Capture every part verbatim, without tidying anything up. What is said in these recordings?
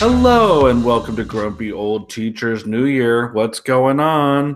Hello and welcome to Grumpy Old Teachers New Year. What's going on?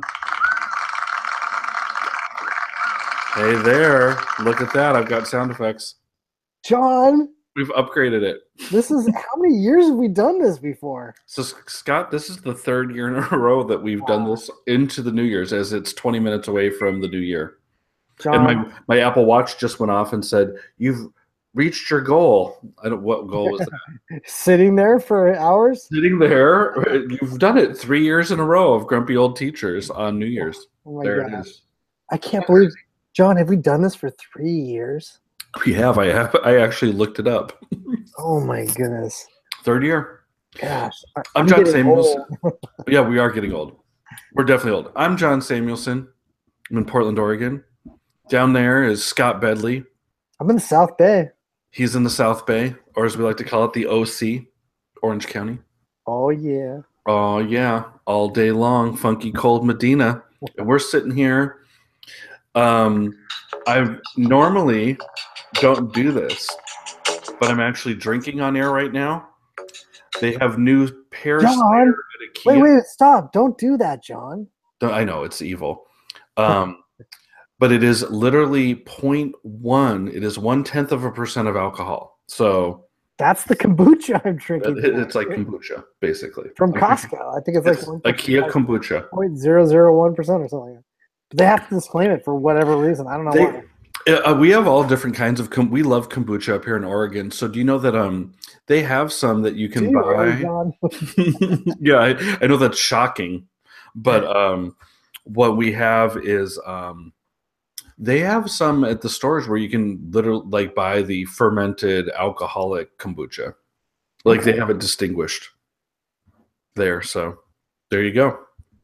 Hey there. Look at that. I've got sound effects. John, We've upgraded it. this is how many years have we done this before? So, Scott, this is the third year in a row that we've done this into the New Year's, as it's twenty minutes away from the new year. John, And my, my Apple Watch just went off and said, "You've reached your goal." I don't what goal was that? sitting there for hours? Sitting there. You've done it three years in a row of Grumpy Old Teachers on New Year's. Oh my there God. it is. I can't believe, John, have we done this for three years? We have. I have. I actually looked it up. Oh my goodness. Third year. Gosh. I- I'm, I'm John getting Samuelson. old. Yeah, we are getting old. We're definitely old. I'm John Samuelson. I'm in Portland, Oregon. Down there is Scott Bedley. I'm in the South Bay. He's in the South Bay, or as we like to call it, the O C, Orange County. Oh yeah. Oh, yeah. All day long, funky cold Medina. And we're sitting here. Um, I normally don't do this, but I'm actually drinking on air right now. They have new pears John, there at IKEA. Wait, wait, stop. Don't do that, John. I know, it's evil. Um, but it is literally zero point one. It is one-tenth of a percent of alcohol. So That's the kombucha I'm drinking. it- it's like kombucha, basically. from Costco. I think it's It's like IKEA kombucha. zero point zero zero one percent or something. But they have to disclaim it for whatever reason. I don't know They- why. Uh, we have all different kinds of kom- we love kombucha up here in Oregon. So do you know that um they have some that you can Do you buy? really, John? Yeah, I, I know that's shocking, but um what we have is um they have some at the stores where you can literally like buy the fermented alcoholic kombucha. Like they have it distinguished there. So there you go.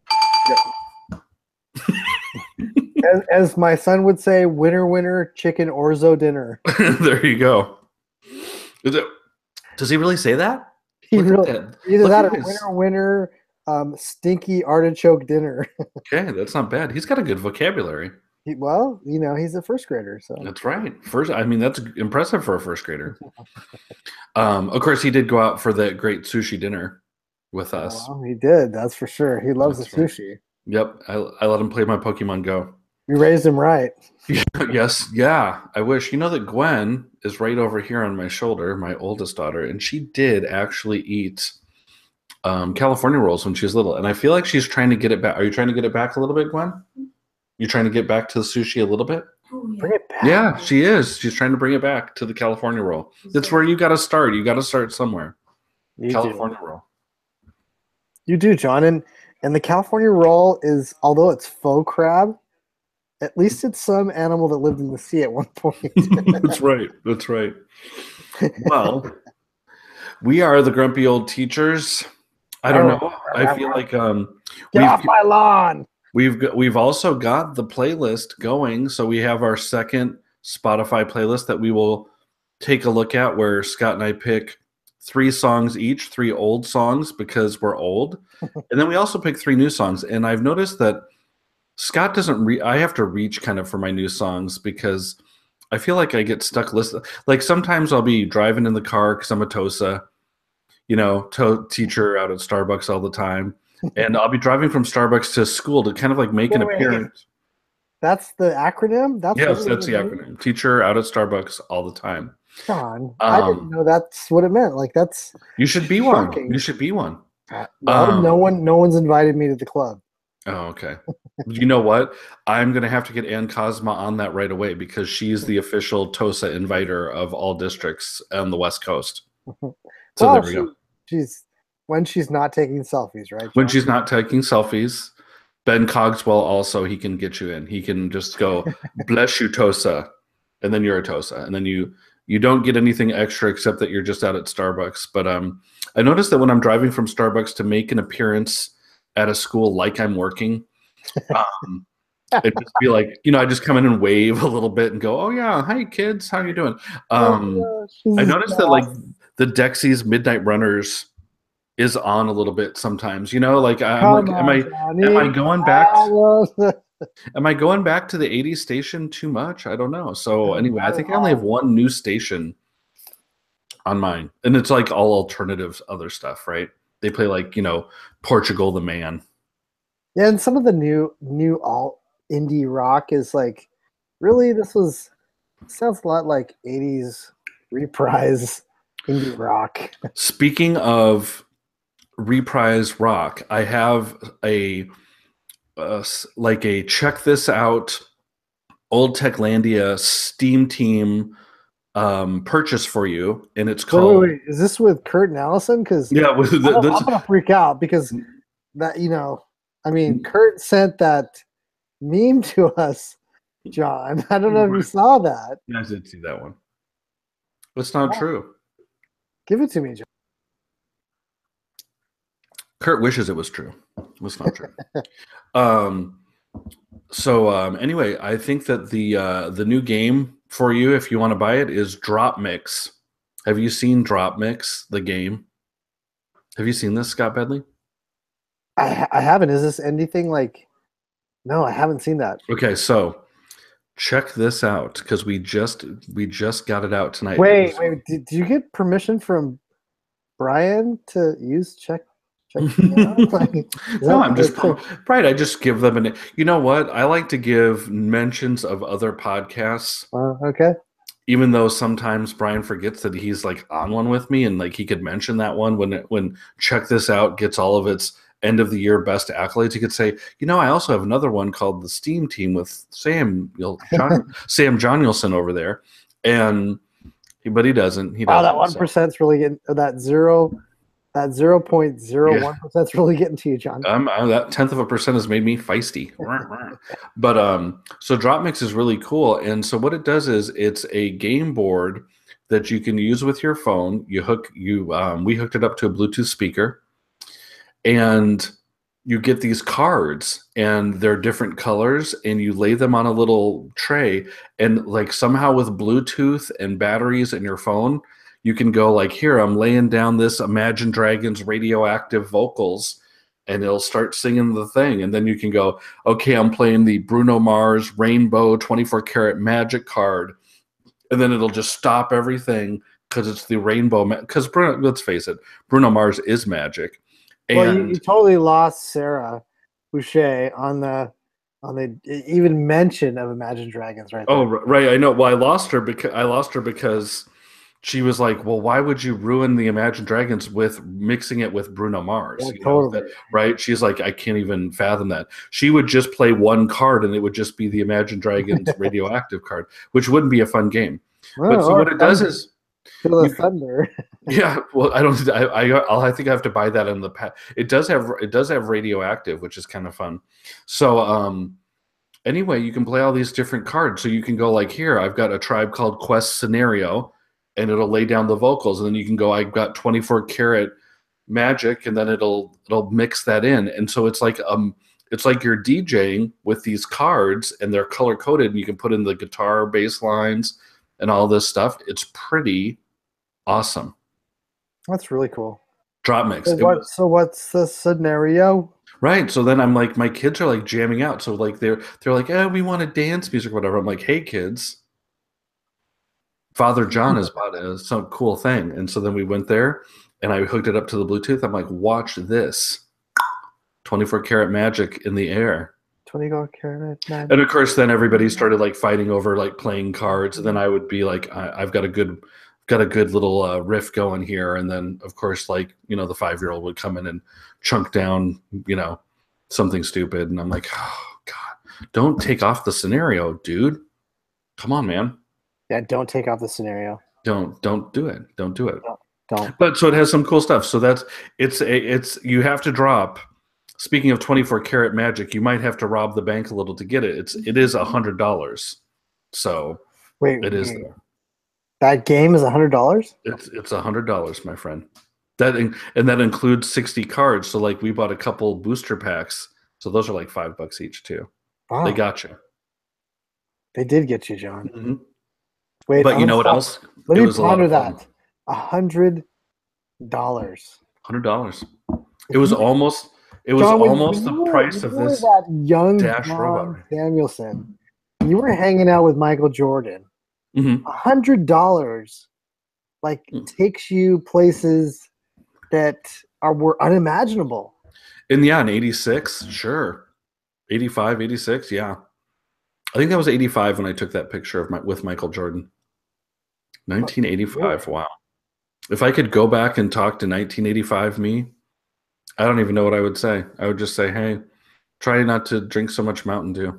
As, as my son would say, winner, winner, chicken orzo dinner. There you go. Is it, does he really say that? He Look at really, that. either Look that at or his- winner, winner, um, stinky artichoke dinner. Okay, that's not bad. He's got a good vocabulary. He- well, you know, he's a first grader, so That's right. First, I mean, that's impressive for a first grader. Um, of course, he did go out for that great sushi dinner with us. well, he did. That's for sure. He loves That's the right. sushi. Yep, I, I let him play my Pokemon Go. We raised him right. Yes, yeah. I wish. You know that Gwen is right over here on my shoulder, my oldest daughter, and she did actually eat um, California rolls when she was little, and I feel like she's trying to get it back. Are you trying to get it back a little bit, Gwen? You trying to get back to the sushi a little bit? Oh, yeah. Bring it back. Yeah, she is. She's trying to bring it back to the California roll. That's where you got to start. You got to start somewhere. You California roll. do. You do, John. And and the California roll is, although it's faux crab, at least it's some animal that lived in the sea at one point. That's right. That's right. Well, we are the grumpy old teachers. I don't Oh, know. I feel like um, Get we've off my lawn. we've got, we've also got the playlist going. So we have our second Spotify playlist that we will take a look at, where Scott and I pick three songs each, three old songs because we're old, and then we also pick three new songs. And I've noticed that Scott doesn't re- I have to reach kind of for my new songs because I feel like I get stuck listening. Like sometimes I'll be driving in the car because I'm a TOSA, you know, to- teacher out at Starbucks all the time. And I'll be driving from Starbucks to school to kind of like make an Wait, wait. appearance. That's the acronym? That's Yes, what it that's the means? acronym. Teacher out at Starbucks all the time. John, I Um, didn't know that's what it meant. Like that's You should be one. Shocking. You should be one. well, Um, no one no one's invited me to the club. Oh, okay. You know what? I'm going to have to get Ann Cosma on that right away because she's the official TOSA inviter of all districts on the West Coast. So Well, there we she- go. She's when she's not taking selfies, right? When John? she's not taking selfies, Ben Cogswell also, he can get you in. He can just go, bless you, TOSA. And then you're a TOSA. And then you you don't get anything extra except that you're just out at Starbucks. But um, I noticed that when I'm driving from Starbucks to make an appearance at a school like I'm working, um, it'd just be like, you know, I just come in and wave a little bit and go, oh, yeah, hi, kids. How you doing? Um, Oh, she's I noticed that, like, boss. the Dexys Midnight Runners is on a little bit sometimes. You know, like, I'm Come like, am on, I Johnny. am I going back? Alice. Am I going back to the eighties station too much? I don't know. So anyway, I think I only have one new station on mine, and it's like all alternatives, other stuff, right? They play like, you know, Portugal the Man. Yeah, and some of the new new alt indie rock is like, really, this was sounds a lot like eighties reprise indie rock. Speaking of reprise rock, I have a uh, like a check this out Old Techlandia Steam Team um, purchase for you, and it's called. Wait, wait, wait. Is this with Kurt and Allison? Because Yeah, with the, I'm, this, I'm gonna freak out because that you know, I mean, Kurt sent that meme to us, John. I don't know if you saw that. I did see that one. It's not Oh. true. Give it to me, John. Kurt wishes it was true. It's not true. um, so um, anyway, I think that the uh, the new game for you, if you want to buy it, is Drop Mix. Have you seen Drop Mix, the game? Have you seen this, Scott Bedley? I I haven't. Is this anything like? No, I haven't seen that. Okay, so check this out because we just we just got it out tonight. Wait, was, wait. Did, did you get permission from Brian to use check? check like, no, I'm just right. I just give them an. You know what? I like to give mentions of other podcasts. Uh, okay. Even though sometimes Brian forgets that he's like on one with me, and like he could mention that one when it, when Check This Out gets all of its end of the year best accolades. He could say, you know, I also have another one called the Steam Team with Sam John, Sam Johnilson over there, and but he doesn't. He wow, doesn't, that one percent's so. really getting that zero. That zero point zero one percent is really getting to you, John. Um, that tenth of a percent has made me feisty. But um, so DropMix is really cool, and so what it does is it's a game board that you can use with your phone. You hook you um, we hooked it up to a Bluetooth speaker, and you get these cards, and they're different colors, and you lay them on a little tray, and like somehow with Bluetooth and batteries in your phone, you can go like, here, I'm laying down this Imagine Dragons Radioactive Vocals, and it'll start singing the thing. And then you can go, okay, I'm playing the Bruno Mars Rainbow twenty-four karat Magic card. And then it'll just stop everything because it's the Rainbow. Because Bruno, let's face it, Bruno Mars is magic. And well, you, you totally lost Sarah Boucher on the on the even mention of Imagine Dragons, right? Oh, there. Right. I know. Well, I lost her because I lost her because she was like, well, why would you ruin the Imagine Dragons with mixing it with Bruno Mars? Yeah, you totally. know, that, right? She's like, I can't even fathom that. She would just play one card and it would just be the Imagine Dragons Radioactive card, which wouldn't be a fun game. Oh, but so what it does is Feel the thunder. Yeah, well, I don't. I, I I'll, I think I have to buy that in the past. It does have it does have Radioactive, which is kind of fun. So um, anyway, you can play all these different cards. So you can go like, here, I've got a tribe called Quest Scenario, and it'll lay down the vocals, and then you can go, I've got twenty-four karat Magic, and then it'll it'll mix that in, and so it's like um it's like you're DJing with these cards, and they're color coded, and you can put in the guitar bass lines and all this stuff. It's pretty awesome. That's really cool. Drop Mix. So, what, so what's the scenario? Right. So then I'm like, my kids are like jamming out. So like they're they're like, oh, we want to dance music or whatever. I'm like, hey kids, Father John has bought a, some cool thing. And so then we went there and I hooked it up to the Bluetooth. I'm like, watch this. twenty-four karat Magic in the air. twenty-four karat Magic. And of course, then everybody started like fighting over like playing cards. And then I would be like, I, I've got a good got a good little uh, riff going here. And then of course, like, you know, the five-year-old would come in and chunk down, you know, something stupid. And I'm like, oh God, don't take off the scenario, dude. Come on, man. Yeah, don't take off the scenario. Don't don't do it. Don't do it. Don't. don't. But so it has some cool stuff. So that's it's a, it's you have to drop. Speaking of twenty-four karat Magic, you might have to rob the bank a little to get it. It's it is a hundred dollars. So wait, it is wait. there. That game is a hundred dollars. It's it's a hundred dollars, my friend. That in, and that includes sixty cards. So like we bought a couple booster packs. So those are like five bucks each too. Wow. They got you. They did get you, John. Mm-hmm. Wait, but you know what else? Let it me was ponder that. A hundred dollars. Hundred dollars. It was almost. It was John, almost the were, price of this. That young Dash John robot. Samuelson. You were hanging out with Michael Jordan. Mm-hmm. A hundred dollars like Hmm. takes you places that are were unimaginable. And yeah, in eighty-six, sure. eighty-five, eighty-six, yeah. I think that was eighty-five when I took that picture of my with Michael Jordan. nineteen eighty-five, Really? wow. If I could go back and talk to nineteen eighty-five me, I don't even know what I would say. I would just say, hey, try not to drink so much Mountain Dew.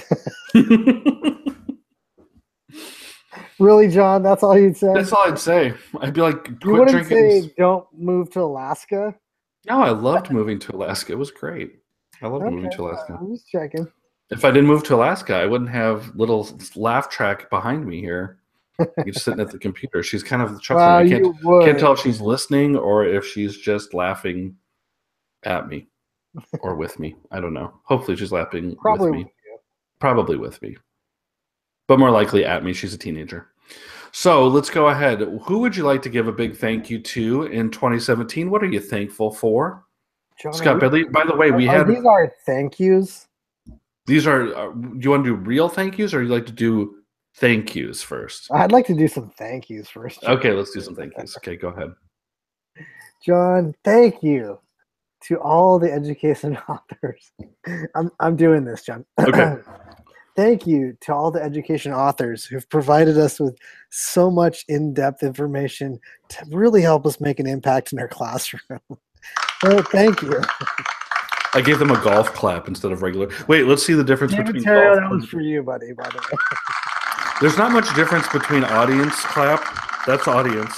Really, John? That's all you'd say? That's all I'd say. I'd be like, You quit wouldn't drinking. say don't move to Alaska? No, I loved moving to Alaska. It was great. I loved Okay, moving to Alaska. I'm just checking. If I didn't move to Alaska, I wouldn't have little laugh track behind me here. You're sitting at the computer. She's kind of chuckling. Well, I can't, you would. can't tell if she's listening or if she's just laughing at me or with me. I don't know. Hopefully she's laughing Probably with me. with you. Probably with me. But more likely at me. She's a teenager. So let's go ahead. Who would you like to give a big thank you to in twenty seventeen? What are you thankful for? John, Scott are Bedley, by the way, we we, are had these are thank yous? these are. Uh, do you want to do real thank yous, or you like to do thank yous first? I'd like to do some thank yous first. John. Okay, let's do some thank yous. Okay, go ahead. John, thank you to all the education authors. I'm I'm doing this, John. Okay. Thank you to all the education authors who've provided us with so much in-depth information to really help us make an impact in our classroom. So thank you. I gave them a golf clap instead of regular. Wait, let's see the difference David between Terrio, golf that and- was for you, buddy, by the way. There's not much difference between audience clap. That's audience.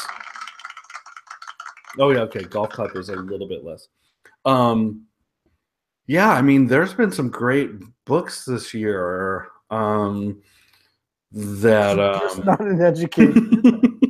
Oh yeah, okay. Golf clap is a little bit less. Um, yeah, I mean, there's been some great books this year. Um, that Just um, not an education.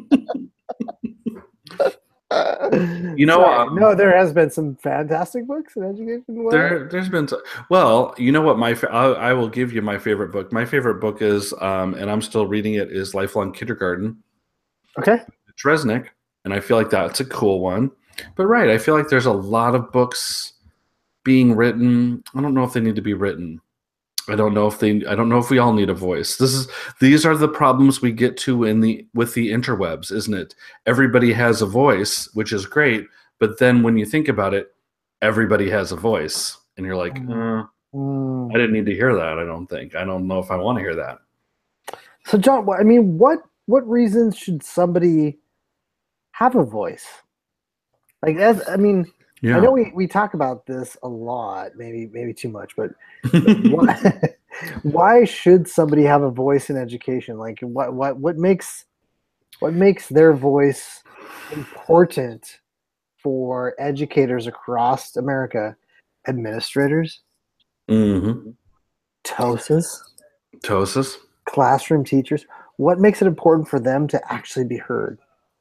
You know, Sorry. um, no, there has been some fantastic books in education. Well, there, there's been so, well, you know what? My fa- I, I will give you my favorite book. My favorite book is, um, and I'm still reading it, is Lifelong Kindergarten. okay. Resnick, and I feel like that's a cool one. But right, I feel like there's a lot of books being written. I don't know if they need to be written. I don't know if they. I don't know if we all need a voice. This is. These are the problems we get to in the with the interwebs, isn't it? Everybody has a voice, which is great. But then when you think about it, everybody has a voice, and you're like, uh, Mm. I didn't need to hear that. I don't think. I don't know if I want to hear that. So, John, I mean, what what reasons should somebody have a voice? Like, as I mean, Yeah. I know we, we talk about this a lot, maybe maybe too much, but why, why should somebody have a voice in education? Like, what what what makes what makes their voice important for educators across America, administrators, Mm-hmm. TOSAs, Tosis. classroom teachers? What makes it important for them to actually be heard?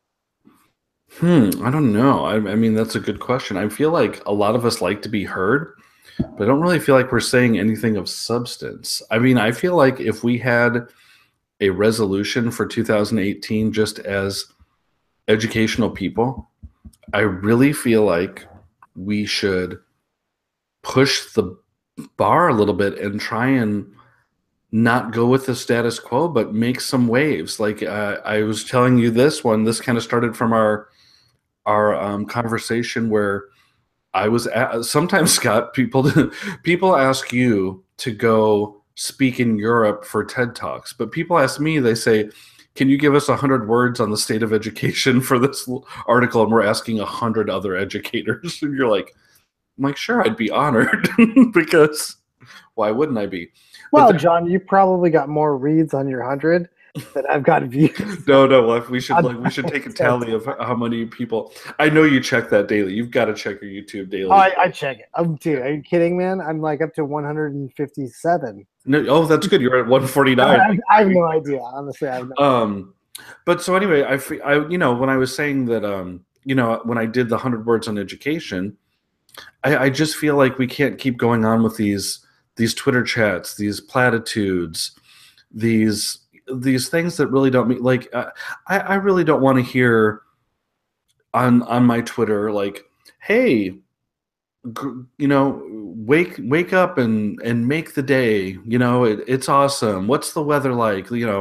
Hmm, I don't know. I, I mean, that's a good question. I feel like a lot of us like to be heard, but I don't really feel like we're saying anything of substance. I mean, I feel like if we had a resolution for two thousand eighteen just as educational people, I really feel like we should push the bar a little bit and try and not go with the status quo, but make some waves. Like uh, I was telling you this one, this kind of started from our our um, conversation where I was at, sometimes Scott, people people ask you to go speak in Europe for TED Talks, but people ask me, they say, can you give us a hundred words on the state of education for this article? And we're asking a hundred other educators. And you're like, I'm like, sure, I'd be honored because why wouldn't I be? Well, there- John, you probably got more reads on your hundred than I've got views. No, no. Like we should like we should take a tally of how many people. I know you check that daily. You've got to check your YouTube daily. Oh, I, I check it. I'm dude, are you kidding, man? I'm like up to one hundred fifty-seven. No, oh, that's good. You're at one forty-nine. I, I have no idea, honestly. I have no Um, but so anyway, I, fe- I, you know, when I was saying that, um, you know, when I did the hundred words on education, I, I just feel like we can't keep going on with these these Twitter chats, these platitudes, these these things that really don't mean like uh, I, I really don't want to hear on on my Twitter like, hey, g- you know, wake wake up and and make the day. You know, it, it's awesome. What's the weather like? You know,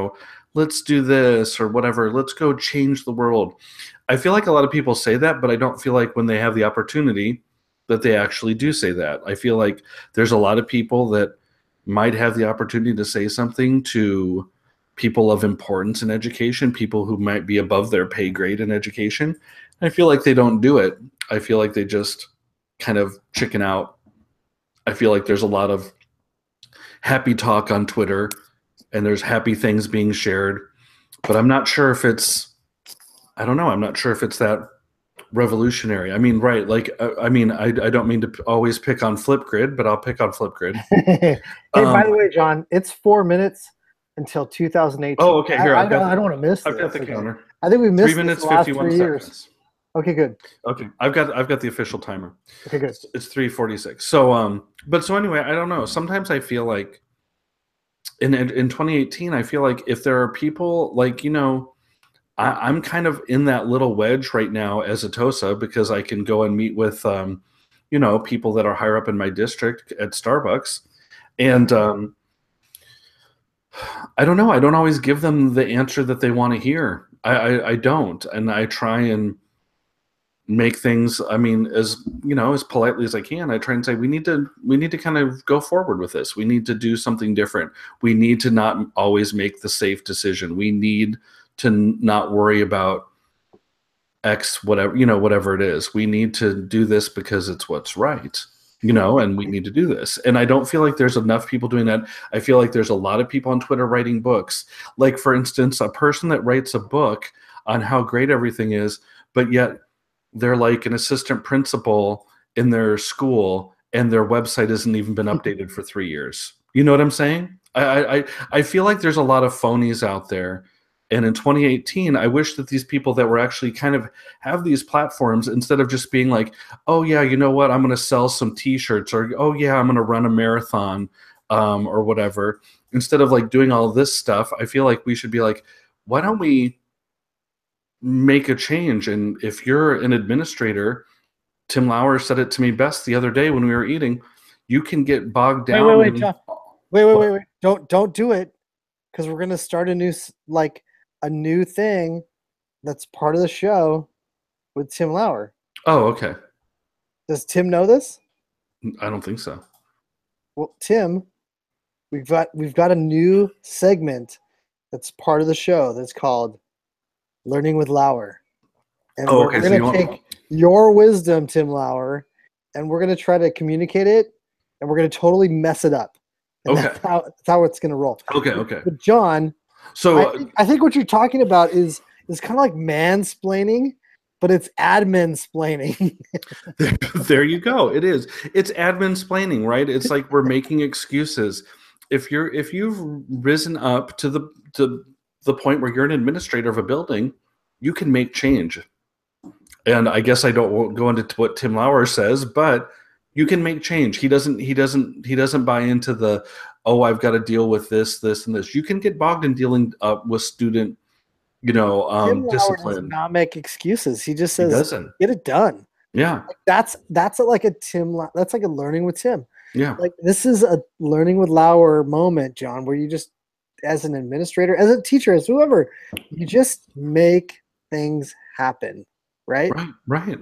let's do this or whatever. Let's go change the world. I feel like a lot of people say that, but I don't feel like when they have the opportunity that they actually do say that. I feel like there's a lot of people that might have the opportunity to say something to people of importance in education, people who might be above their pay grade in education. I feel like they don't do it. I feel like they just kind of chicken out. I feel like there's a lot of happy talk on Twitter and there's happy things being shared, but I'm not sure if it's, I don't know. I'm not sure if it's that revolutionary. I mean, right. Like, uh, I mean, I, I don't mean to p- always pick on Flipgrid, but I'll pick on Flipgrid. Hey, Um, by the way, John, it's four minutes until two thousand eighteen. Oh, okay. Here, I, I, I've got don't, the- I don't want to miss I've this. got the Okay. counter. I think we missed Three this minutes, the last fifty-one three years. seconds. Okay, good. Okay. I've got, I've got the official timer. Okay, good. It's, it's three forty-six. So, um, but so anyway, I don't know. Sometimes I feel like in, in twenty eighteen, I feel like if there are people like, you know, I, I'm kind of in that little wedge right now as a TOSA because I can go and meet with, um, you know, people that are higher up in my district at Starbucks. And um, I don't know. I don't always give them the answer that they want to hear. I, I, I don't. And I try and make things, I mean, as, you know, as politely as I can. I try and say, we need to, we need to kind of go forward with this. We need to do something different. We need to not always make the safe decision. We need to n- not worry about X, whatever, you know, whatever it is. We need to do this because it's what's right, you know, and we need to do this. And I don't feel like there's enough people doing that. I feel like there's a lot of people on Twitter writing books. Like, for instance, a person that writes a book on how great everything is, but yet they're like an assistant principal in their school and their website hasn't even been updated for three years. You know what I'm saying? I, I, I feel like there's a lot of phonies out there. And in twenty eighteen, I wish that these people that were actually kind of have these platforms, instead of just being like, oh yeah, you know what, I'm going to sell some t-shirts, or oh yeah, I'm going to run a marathon, um, or whatever. Instead of like doing all this stuff, I feel like we should be like, why don't we make a change? And if you're an administrator, Tim Lauer said it to me best the other day when we were eating, you can get bogged Wait, down. wait, wait, in- John. Wait, wait, wait, wait. Don't don't do it, because we're gonna start a new s- like a new thing that's part of the show with Tim Lauer. Oh, okay. Does Tim know this? I don't think so. Well, Tim, we've got we've got a new segment that's part of the show that's called Learning with Lauer. And Oh, we're, okay, we're so gonna you want- take your wisdom, Tim Lauer, and we're gonna try to communicate it, and we're gonna totally mess it up. And Okay. that's how that's how it's gonna roll. Okay, okay. But John, So I think, I think what you're talking about is is kind of like mansplaining, but it's admin splaining. there, there you go. It is. It's admin splaining, right? It's like we're making excuses. If you're if you've risen up to the to the point where you're an administrator of a building, you can make change. And I guess I don't won't go into what Tim Lauer says, but you can make change. He doesn't he doesn't he doesn't buy into the, oh, I've got to deal with this, this, and this. You can get bogged in dealing uh, with student, you know, um, Tim Lauer does discipline. not make excuses. He just He says, doesn't. "Get it done." Yeah. That's that's a, like a Tim. Lau- That's like a learning with Tim. Yeah. Like this is a learning with Lauer moment, John, where you just, as an administrator, as a teacher, as whoever, you just make things happen, right? Right. Right.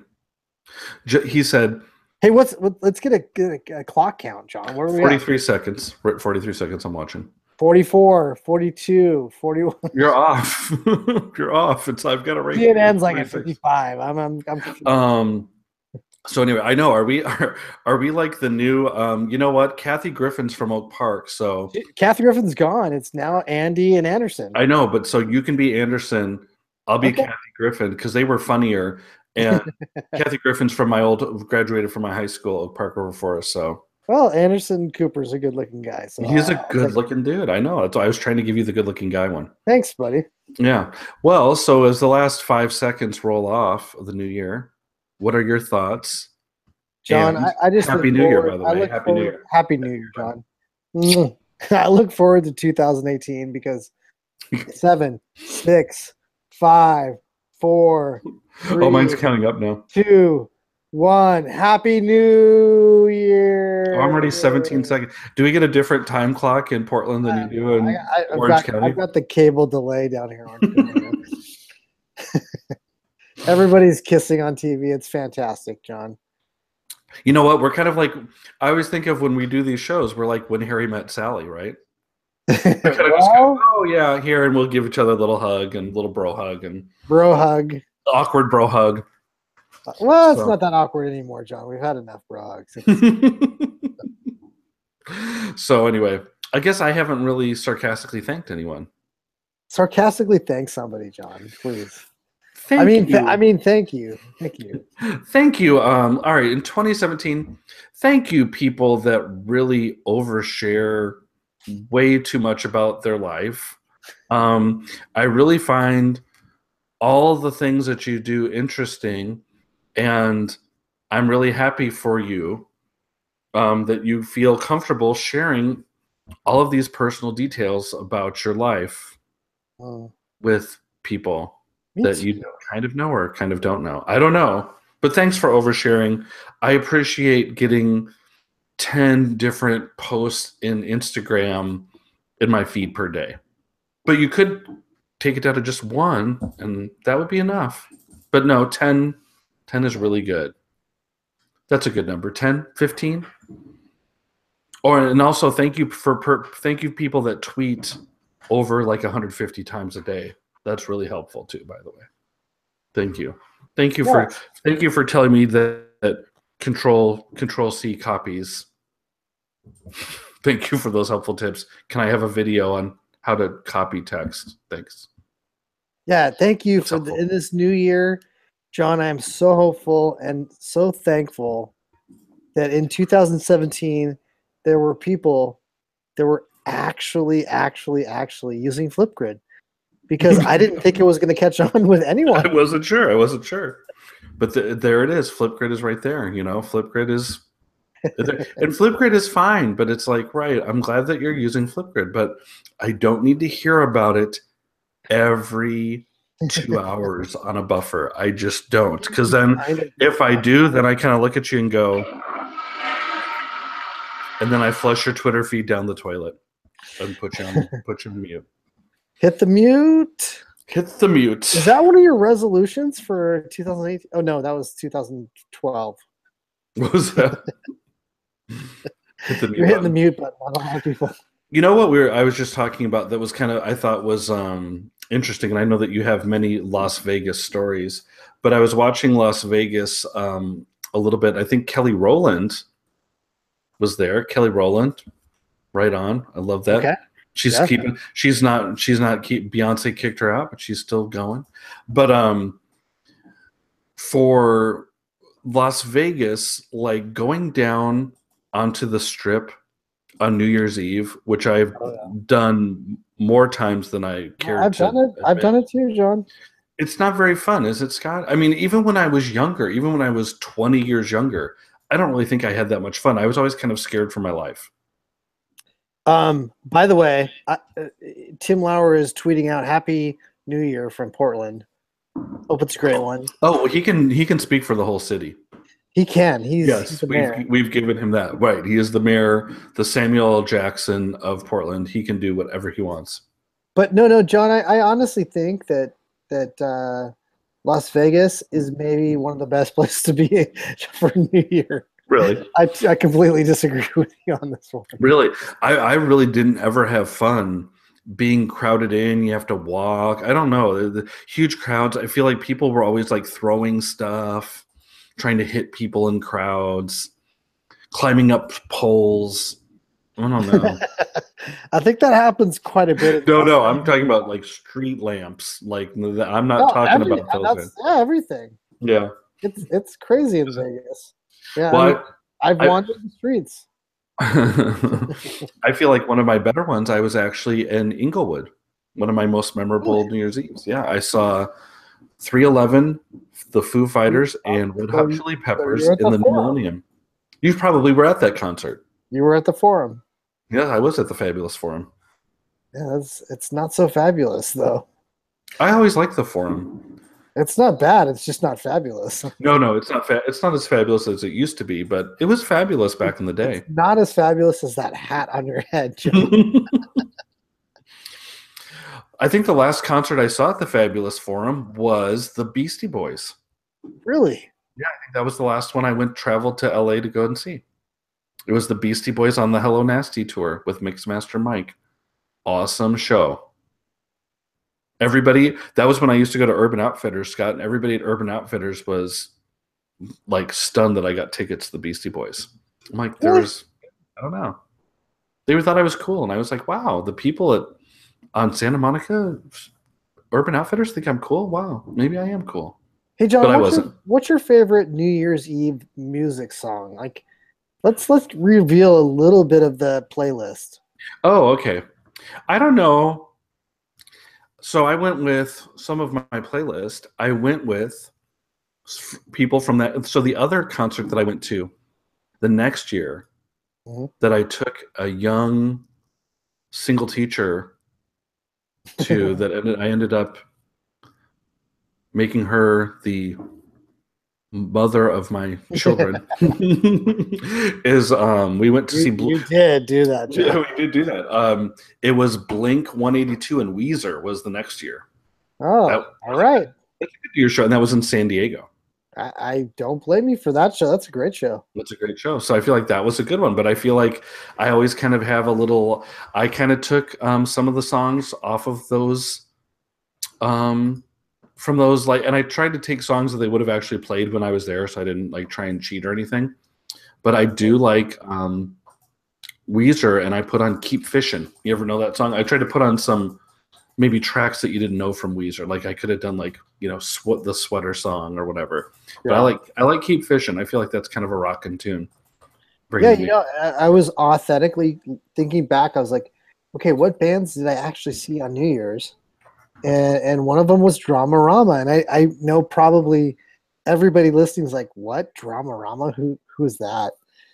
J- he said Hey, what's what, let's get a, get a, a clock count, John. Where are we at? forty-three seconds. We're at forty-three seconds. I'm watching. forty-four, forty-two, forty-one. You're off. You're off. It's I've got to rate. C N N's like at twenty-six. fifty-five. I'm I'm, I'm Um. So anyway, I know. Are we are are we like the new? Um. You know what? Kathy Griffin's from Oak Park, so Kathy Griffin's gone. It's now Andy and Anderson. I know. But so you can be Anderson. I'll be Okay. Kathy Griffin because they were funnier. And Kathy Griffin's from my old graduated from my high school, Oak Park River Forest. So Well, Anderson Cooper's a good-looking guy. So he's uh, a I'll take good it. looking dude. I know. That's why I was trying to give you the good looking guy one. Thanks, buddy. Yeah. Well, so as the last five seconds roll off of the new year, what are your thoughts? John, And I, I just Happy look New Year, forward- by the I way. look Happy New forward- Year. Happy New Year, John. Mwah. I look forward to two thousand eighteen because seven, six, five, four, Oh, mine's three, counting up now. two, one. Happy New Year! Oh, I'm already seventeen seconds. Do we get a different time clock in Portland than you do in I, I, I've Orange got, County? I've got the cable delay down here. On Everybody's kissing on T V. It's fantastic, John. You know what? We're kind of like, I always think of when we do these shows, we're like When Harry Met Sally, right? We kind of Well, just go, oh yeah, here, and we'll give each other a little hug and little bro hug and bro hug. awkward bro hug. Well, it's So. not that awkward anymore, John. We've had enough bro hugs. So anyway, I guess I haven't really sarcastically thanked anyone. Sarcastically thank somebody, John, please. Thank I mean, you. th- I mean, thank you, thank you, thank you. Um, all right, in twenty seventeen, thank you, people that really overshare way too much about their life. Um, I really find all the things that you do interesting, and I'm really happy for you um, that you feel comfortable sharing all of these personal details about your life oh, with people me that too. you kind of know or kind of don't know. I don't know, but thanks for oversharing. I appreciate getting ten different posts in Instagram in my feed per day. But you could take it down to just one, and that would be enough. But no, ten, ten is really good. That's a good number. ten, fifteen. Or and also thank you for per, thank you people that tweet over like one hundred fifty times a day. That's really helpful too, by the way. Thank you. Thank you Yeah. for thank you for telling me that, that control control C copies. Thank you for those helpful tips. Can I have a video on how to copy text? Thanks. Yeah, thank you That's for the, helpful. in this new year, John. I am so hopeful and so thankful that in two thousand seventeen there were people that were actually, actually, actually using Flipgrid, because I didn't think it was going to catch on with I anyone. wasn't sure. I wasn't sure. But the, there it is. Flipgrid is right there. You know, Flipgrid is and Flipgrid is fine, but it's like, right, I'm glad that you're using Flipgrid, but I don't need to hear about it every two hours on a buffer. I just don't. Because then if I do, then I kind of look at you and go, and then I flush your Twitter feed down the toilet and put you on put you on mute. Hit the mute. Hit the mute. Is that one of your resolutions for two thousand eighteen? Oh no, that was two thousand twelve. What was that? Hit the mute You're hitting the button. mute button on a lot of people. You know what we were I was just talking about that was kind of I thought was um, interesting, and I know that you have many Las Vegas stories, but I was watching Las Vegas um, a little bit. I think Kelly Rowland was there. Kelly Rowland, right on. I love that. Okay. She's Yeah. keeping. She's not. She's not. Keep, Beyonce kicked her out, but she's still going. But um, for Las Vegas, like going down onto the Strip on New Year's Eve, which I've Oh, yeah. done more times than I care I've to done it. I've admit. done it too, John. It's not very fun, is it, Scott? I mean, even when I was younger, even when I was twenty years younger, I don't really think I had that much fun. I was always kind of scared for my life. Um, by the way, I, uh, Tim Lauer is tweeting out Happy New Year from Portland. Hope it's a great one. Oh, he can he can speak for the whole city. He can. He's, Yes, he's the mayor. we've, we've given him that. Right. He is the mayor, the Samuel L. Jackson of Portland. He can do whatever he wants. But no, no, John, I, I honestly think that that uh, Las Vegas is maybe one of the best places to be for New Year. Really? I, I completely disagree with you on this one. Really? I, I really didn't ever have fun being crowded in. You have to walk. I don't know. The, the huge crowds. I feel like people were always like throwing stuff, trying to hit people in crowds, climbing up poles. I don't know. I think that happens quite a bit. No, no, I'm talking about like street lamps. Like I'm not No, talking every- about those. that's- things. Yeah, everything. Yeah. It's it's crazy in Is it? Vegas. Yeah, Well, I mean, I've I- wandered the streets. I feel like one of my better ones, I was actually in Inglewood, one of my most memorable Really? New Year's Eves. Yeah, I saw three eleven, the Foo Fighters, and Red Hot So- Chili so Peppers you're at in the the Forum. Millennium. You probably were at that concert. You were at the Forum. Yeah, I was at the Fabulous Forum. Yeah, it's it's not so fabulous though. I always liked the Forum. It's not bad. It's just not fabulous. No, no, it's not. Fa- it's not as fabulous as it used to be, but it was fabulous back in the day. It's not as fabulous as that hat on your head, John. I think the last concert I saw at the Fabulous Forum was the Beastie Boys. Really? Yeah, I think that was the last one I went traveled to L A to go and see. It was the Beastie Boys on the Hello Nasty tour with Mixmaster Mike. Awesome show. Everybody, that was when I used to go to Urban Outfitters, Scott, and everybody at Urban Outfitters was like stunned that I got tickets to the Beastie Boys. I'm like, there was, I don't know. They thought I was cool, and I was like, wow, the people at on Santa Monica Urban Outfitters think I'm cool. Wow, maybe I am cool. Hey John, but I what's, wasn't. Your, what's your favorite New Year's Eve music song? Like, let's let's reveal a little bit of the playlist. Oh, okay. I don't know. So I went with some of my playlist. I went with people from that. So the other concert that I went to the next year, mm-hmm. that I took a young single teacher to that I ended up making her the mother of my children is um we went to you, see Bl- you did do that, John. Yeah, we did do that. Um it was Blink one eighty-two and Weezer was the next year. Oh, that, all right. That's a good year show, and that was in San Diego. I, I don't blame you for that show. That's a great show. That's a great show. So I feel like that was a good one, but I feel like I always kind of have a little, I kind of took um, some of the songs off of those, um, from those, like, and I tried to take songs that they would have actually played when I was there, so I didn't like try and cheat or anything. But I do like um, Weezer, and I put on Keep Fishin'. You ever know that song? I tried to put on some maybe tracks that you didn't know from Weezer. Like I could have done like, you know, sw- the Sweater Song or whatever. But yeah. I like I like Keep Fishin'. I feel like that's kind of a rockin' tune. Yeah, you know, I, I was authentically thinking back. I was like, okay, what bands did I actually see on New Year's? And and one of them was Dramarama. And I, I know probably everybody listening is like, what? Dramarama? Who who is that?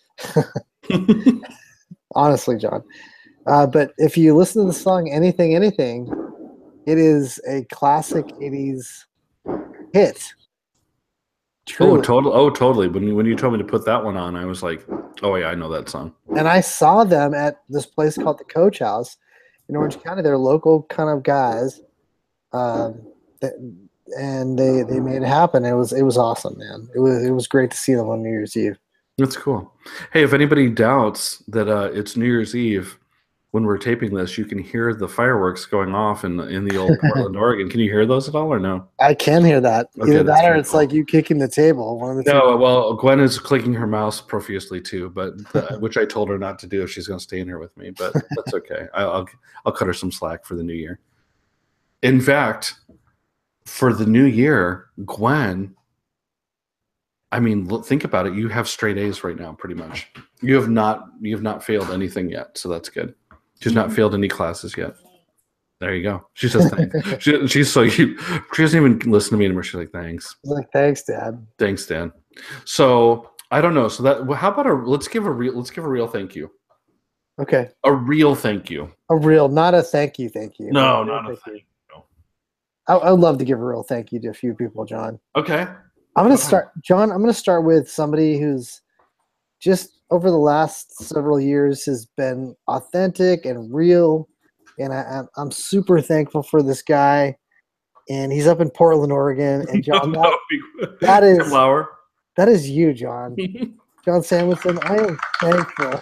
Honestly, John. Uh, but if you listen to the song Anything, Anything, it is a classic eighties hit. Truly. Oh, totally. Oh, totally. When you, when you told me to put that one on, I was like, oh, yeah, I know that song. And I saw them at this place called the Coach House in Orange County. They're local kind of guys. Um, and they they made it happen. It was it was awesome, man. It was it was great to see them on New Year's Eve. That's cool. Hey, if anybody doubts that uh, it's New Year's Eve, when we're taping this, you can hear the fireworks going off in in the old Portland, Oregon. Can you hear those at all, or no? I can hear that. Okay, Either that, or it's cool. like you kicking the table. One of the no, two. Well, Gwen is clicking her mouse profusely too, but the, which I told her not to do if she's going to stay in here with me. But that's okay. I, I'll I'll cut her some slack for the new year. In fact, for the new year, Gwen. I mean, think about it. You have straight A's right now, pretty much. You have not you have not failed anything yet, so that's good. She's not failed any classes yet. There you go. She says thanks. she, she's so you. She doesn't even listen to me anymore. She's like, thanks. She's like, thanks, Dad. Thanks, Dad. So I don't know. So that well, how about a let's give a real let's give a real thank you. Okay. A real thank you. A real, not a thank you, thank you. No, a not a thank you. you. I, I would love to give a real thank you to a few people, John. Okay. I'm going to start, John, I'm going to start with somebody who's just over the last several years has been authentic and real. And I, I'm super thankful for this guy. And he's up in Portland, Oregon. And John, that, that is that is you, John. John Samuelson, I am thankful.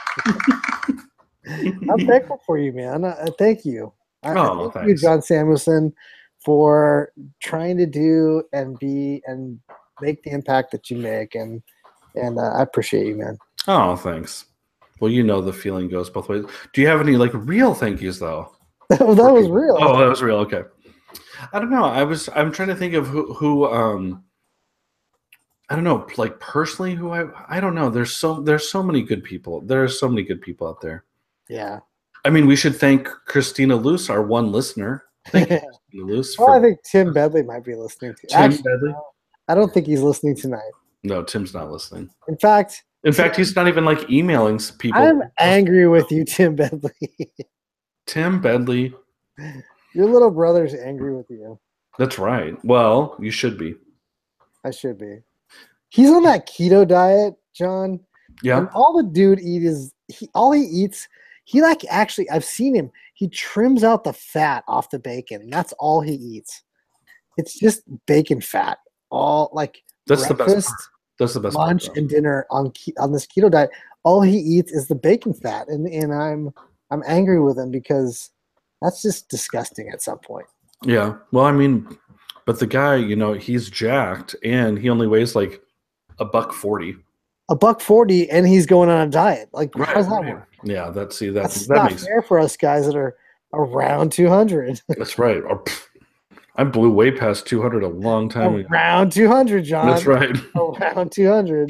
I'm thankful for you, man. I, thank you. I, oh, I thank thanks. you, John Samuelson, for trying to do and be and make the impact that you make, and and uh, I appreciate you, man. Oh, thanks. Well, you know the feeling goes both ways. Do you have any like real thank yous though? well, that was real. Oh, that was real. Okay. I don't know. I was. I'm trying to think of who. Who. Um. I don't know. Like personally, who I. I don't know. There's so. There's so many good people. There are so many good people out there. Yeah. I mean, we should thank Christina Luce, our one listener. Thank you, Christina Luce. Well, I think Tim Bedley might be listening to. Tim Actually, Bedley. I don't think he's listening tonight. No, Tim's not listening. In fact. In fact, he's not even like emailing people. I'm angry with you, Tim Bedley. Tim Bedley. Your little brother's angry with you. That's right. Well, you should be. I should be. He's on that keto diet, John. Yeah. And all the dude eat is he all he eats, he like actually I've seen him, he trims out the fat off the bacon. That's all he eats. It's just bacon fat. All like That's the best breakfast, part. That's the best lunch, part, and dinner on ke- on this keto diet. All he eats is the bacon fat. And and I'm I'm angry with him because that's just disgusting at some point. Yeah. Well, I mean, but the guy, you know, he's jacked and he only weighs like a buck forty. A buck forty, and he's going on a diet. Like, Right. how's that right. work? Yeah. That's see that That's that not makes fair for us guys that are around two hundred. that's right. Or, pff, I blew way past two hundred a long time ago. Around two hundred, John. That's right. Around two hundred.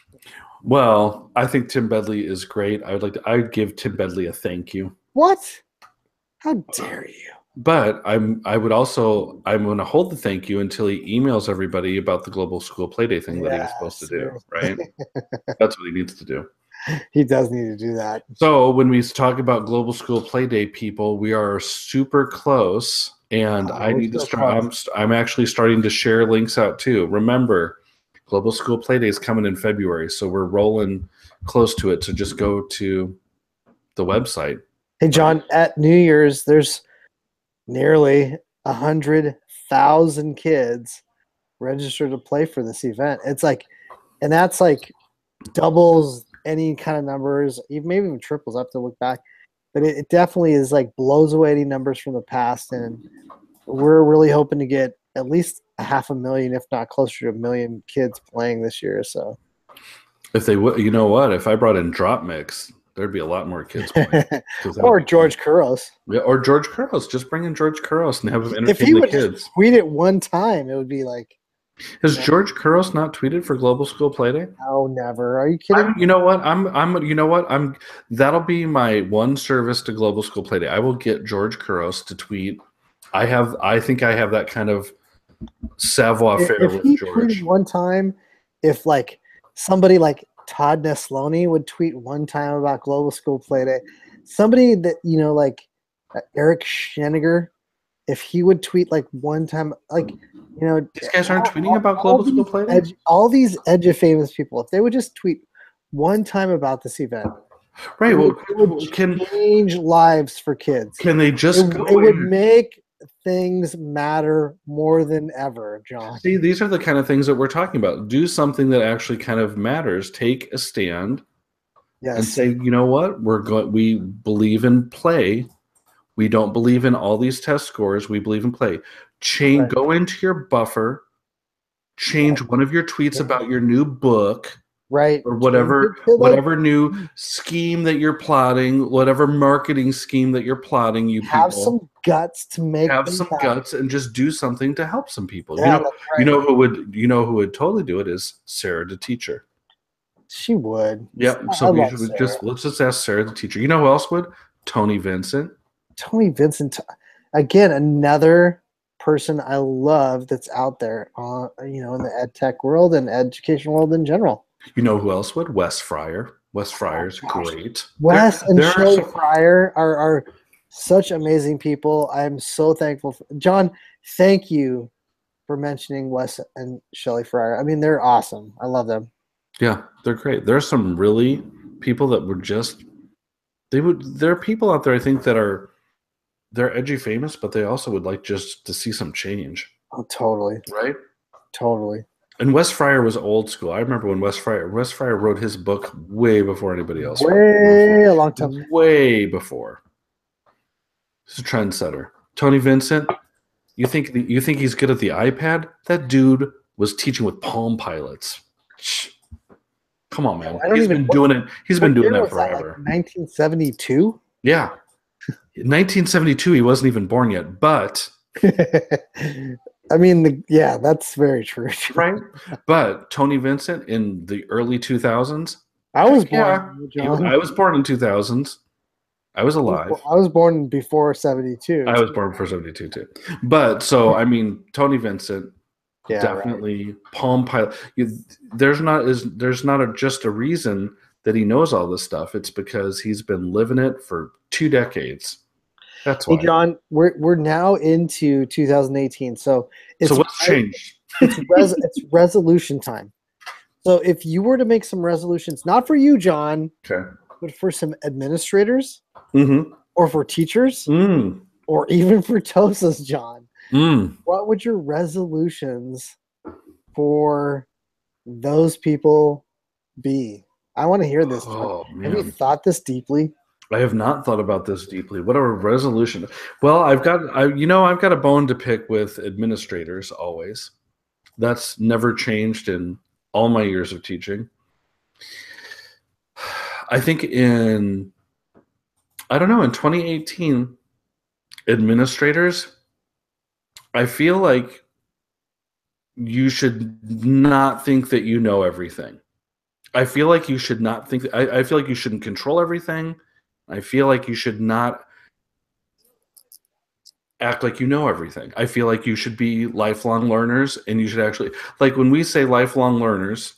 Well, I think Tim Bedley is great. I would like to. I would give Tim Bedley a thank you. What? How dare you? But I'm. I would also. I'm going to hold the thank you until he emails everybody about the Global School Playday thing that he's supposed to do. Right. That's what he needs to do. He does need to do that. So when we talk about Global School Playday, people, we are super close, and Oh, I we're need to so start. I'm. st- I'm actually starting to share links out too. Remember, Global School Playday is coming in February, so we're rolling close to it. So just go to the website. Hey, John, at New Year's, there's nearly a hundred thousand kids registered to play for this event. It's like, and that's like doubles any kind of numbers, even maybe even triples. I have to look back, but it, it definitely is like blows away any numbers from the past, and we're really hoping to get at least a half a million, if not closer to a million, kids playing this year. So, If they would, you know what? If I brought in Drop Mix, there'd be a lot more kids playing. 'Cause that or would be George Kuros. cool. Yeah, or George Kuros. Just bring in George Kuros and have him If he entertain the would kids. just tweet it one time, it would be like, Has Yeah. George Kuros not tweeted for Global School Playday? oh, never. Are you kidding? I'm, you know what? I'm. I'm. You know what? I'm. That'll be my one service to Global School Playday. I will get George Kuros to tweet. I have. I think I have that kind of savoir If, faire if with he George. tweeted one time, if like somebody like Todd Neslony would tweet one time about Global School Playday, somebody that you know like uh, Eric Schenniger, if he would tweet like one time, like you know, These guys aren't all- tweeting about all Global School these Playday? edge, all these edge of famous people, if they would just tweet one time about this event, Right. it Well, would, it would can change lives for kids. can they just It, go it would in- make things matter more than ever, John. See, these are the kind of things that we're talking about. Do something that actually kind of matters. Take a stand and Yes. say, you know what? We're going. We believe in play. We don't believe in all these test scores. We believe in play. Change. Right. Go into your buffer. Change one of your tweets about your new book Right. or whatever, Change it to, like, whatever new scheme that you're plotting, whatever marketing scheme that you're plotting. You have people some guts to make have things some happen. guts and just do something to help some people. Yeah, you know, that's right. you know who would you know who would totally do it is Sarah the teacher. She would. Yep. I So we love should Sarah. just let's just ask Sarah the teacher. You know who else would? Tony Vincent. Tony Vincent, again, another person I love that's out there, uh, you know, in the ed tech world and education world in general. You know who else would? Wes Fryer. Wes Fryer's Oh, gosh. great. Wes There- and there are Shelly some- Fryer are, are such amazing people. I'm so thankful. For, John, thank you for mentioning Wes and Shelly Fryer. I mean, they're awesome. I love them. Yeah, they're great. There are some really people that were just they would there are people out there I think that are they're edgy famous, but they also would like just to see some change. Oh, totally. Right? Totally. And Wes Fryer was old school. I remember when Wes Fryer Wes Fryer wrote his book way before anybody else. wrote Way a long time. way before. He's a trendsetter. Tony Vincent, you think the, you think he's good at the iPad? That dude was teaching with Palm Pilots. Shh. Come on, man. I don't He's even- been doing it. He's been What doing year that was like forever. nineteen seventy-two? Yeah. In nineteen seventy-two, he wasn't even born yet, but I mean, the, yeah, that's very true. right. But Tony Vincent in the early two thousands, I was born. yeah, he- John. I was born in two thousands. I was alive. I was born before seventy-two. I was born before seventy-two too. But so I mean, Tony Vincent, Yeah, definitely Palm Pilot. You, there's not is there's not a, just a reason that he knows all this stuff. It's because he's been living it for two decades, That's Hey why. John, we're we're now into two thousand eighteen, so it's So what's changed? it's res, it's resolution time. So if you were to make some resolutions, not for you, John, Okay. but for some administrators Mm-hmm. or for teachers Mm. or even for TOSAs, John, Mm. what would your resolutions for those people be? I want to hear this, John. Oh Have you man. thought this deeply? I have not thought about this deeply. What a resolution. Well, I've got I you know, I've got a bone to pick with administrators always. That's never changed in all my years of teaching. I think in I don't know, in twenty eighteen, administrators, I feel like you should not think that you know everything. I feel like you should not think that, I, I feel like you shouldn't control everything. I feel like you should not act like you know everything. I feel like you should be lifelong learners, and you should actually, like when we say lifelong learners,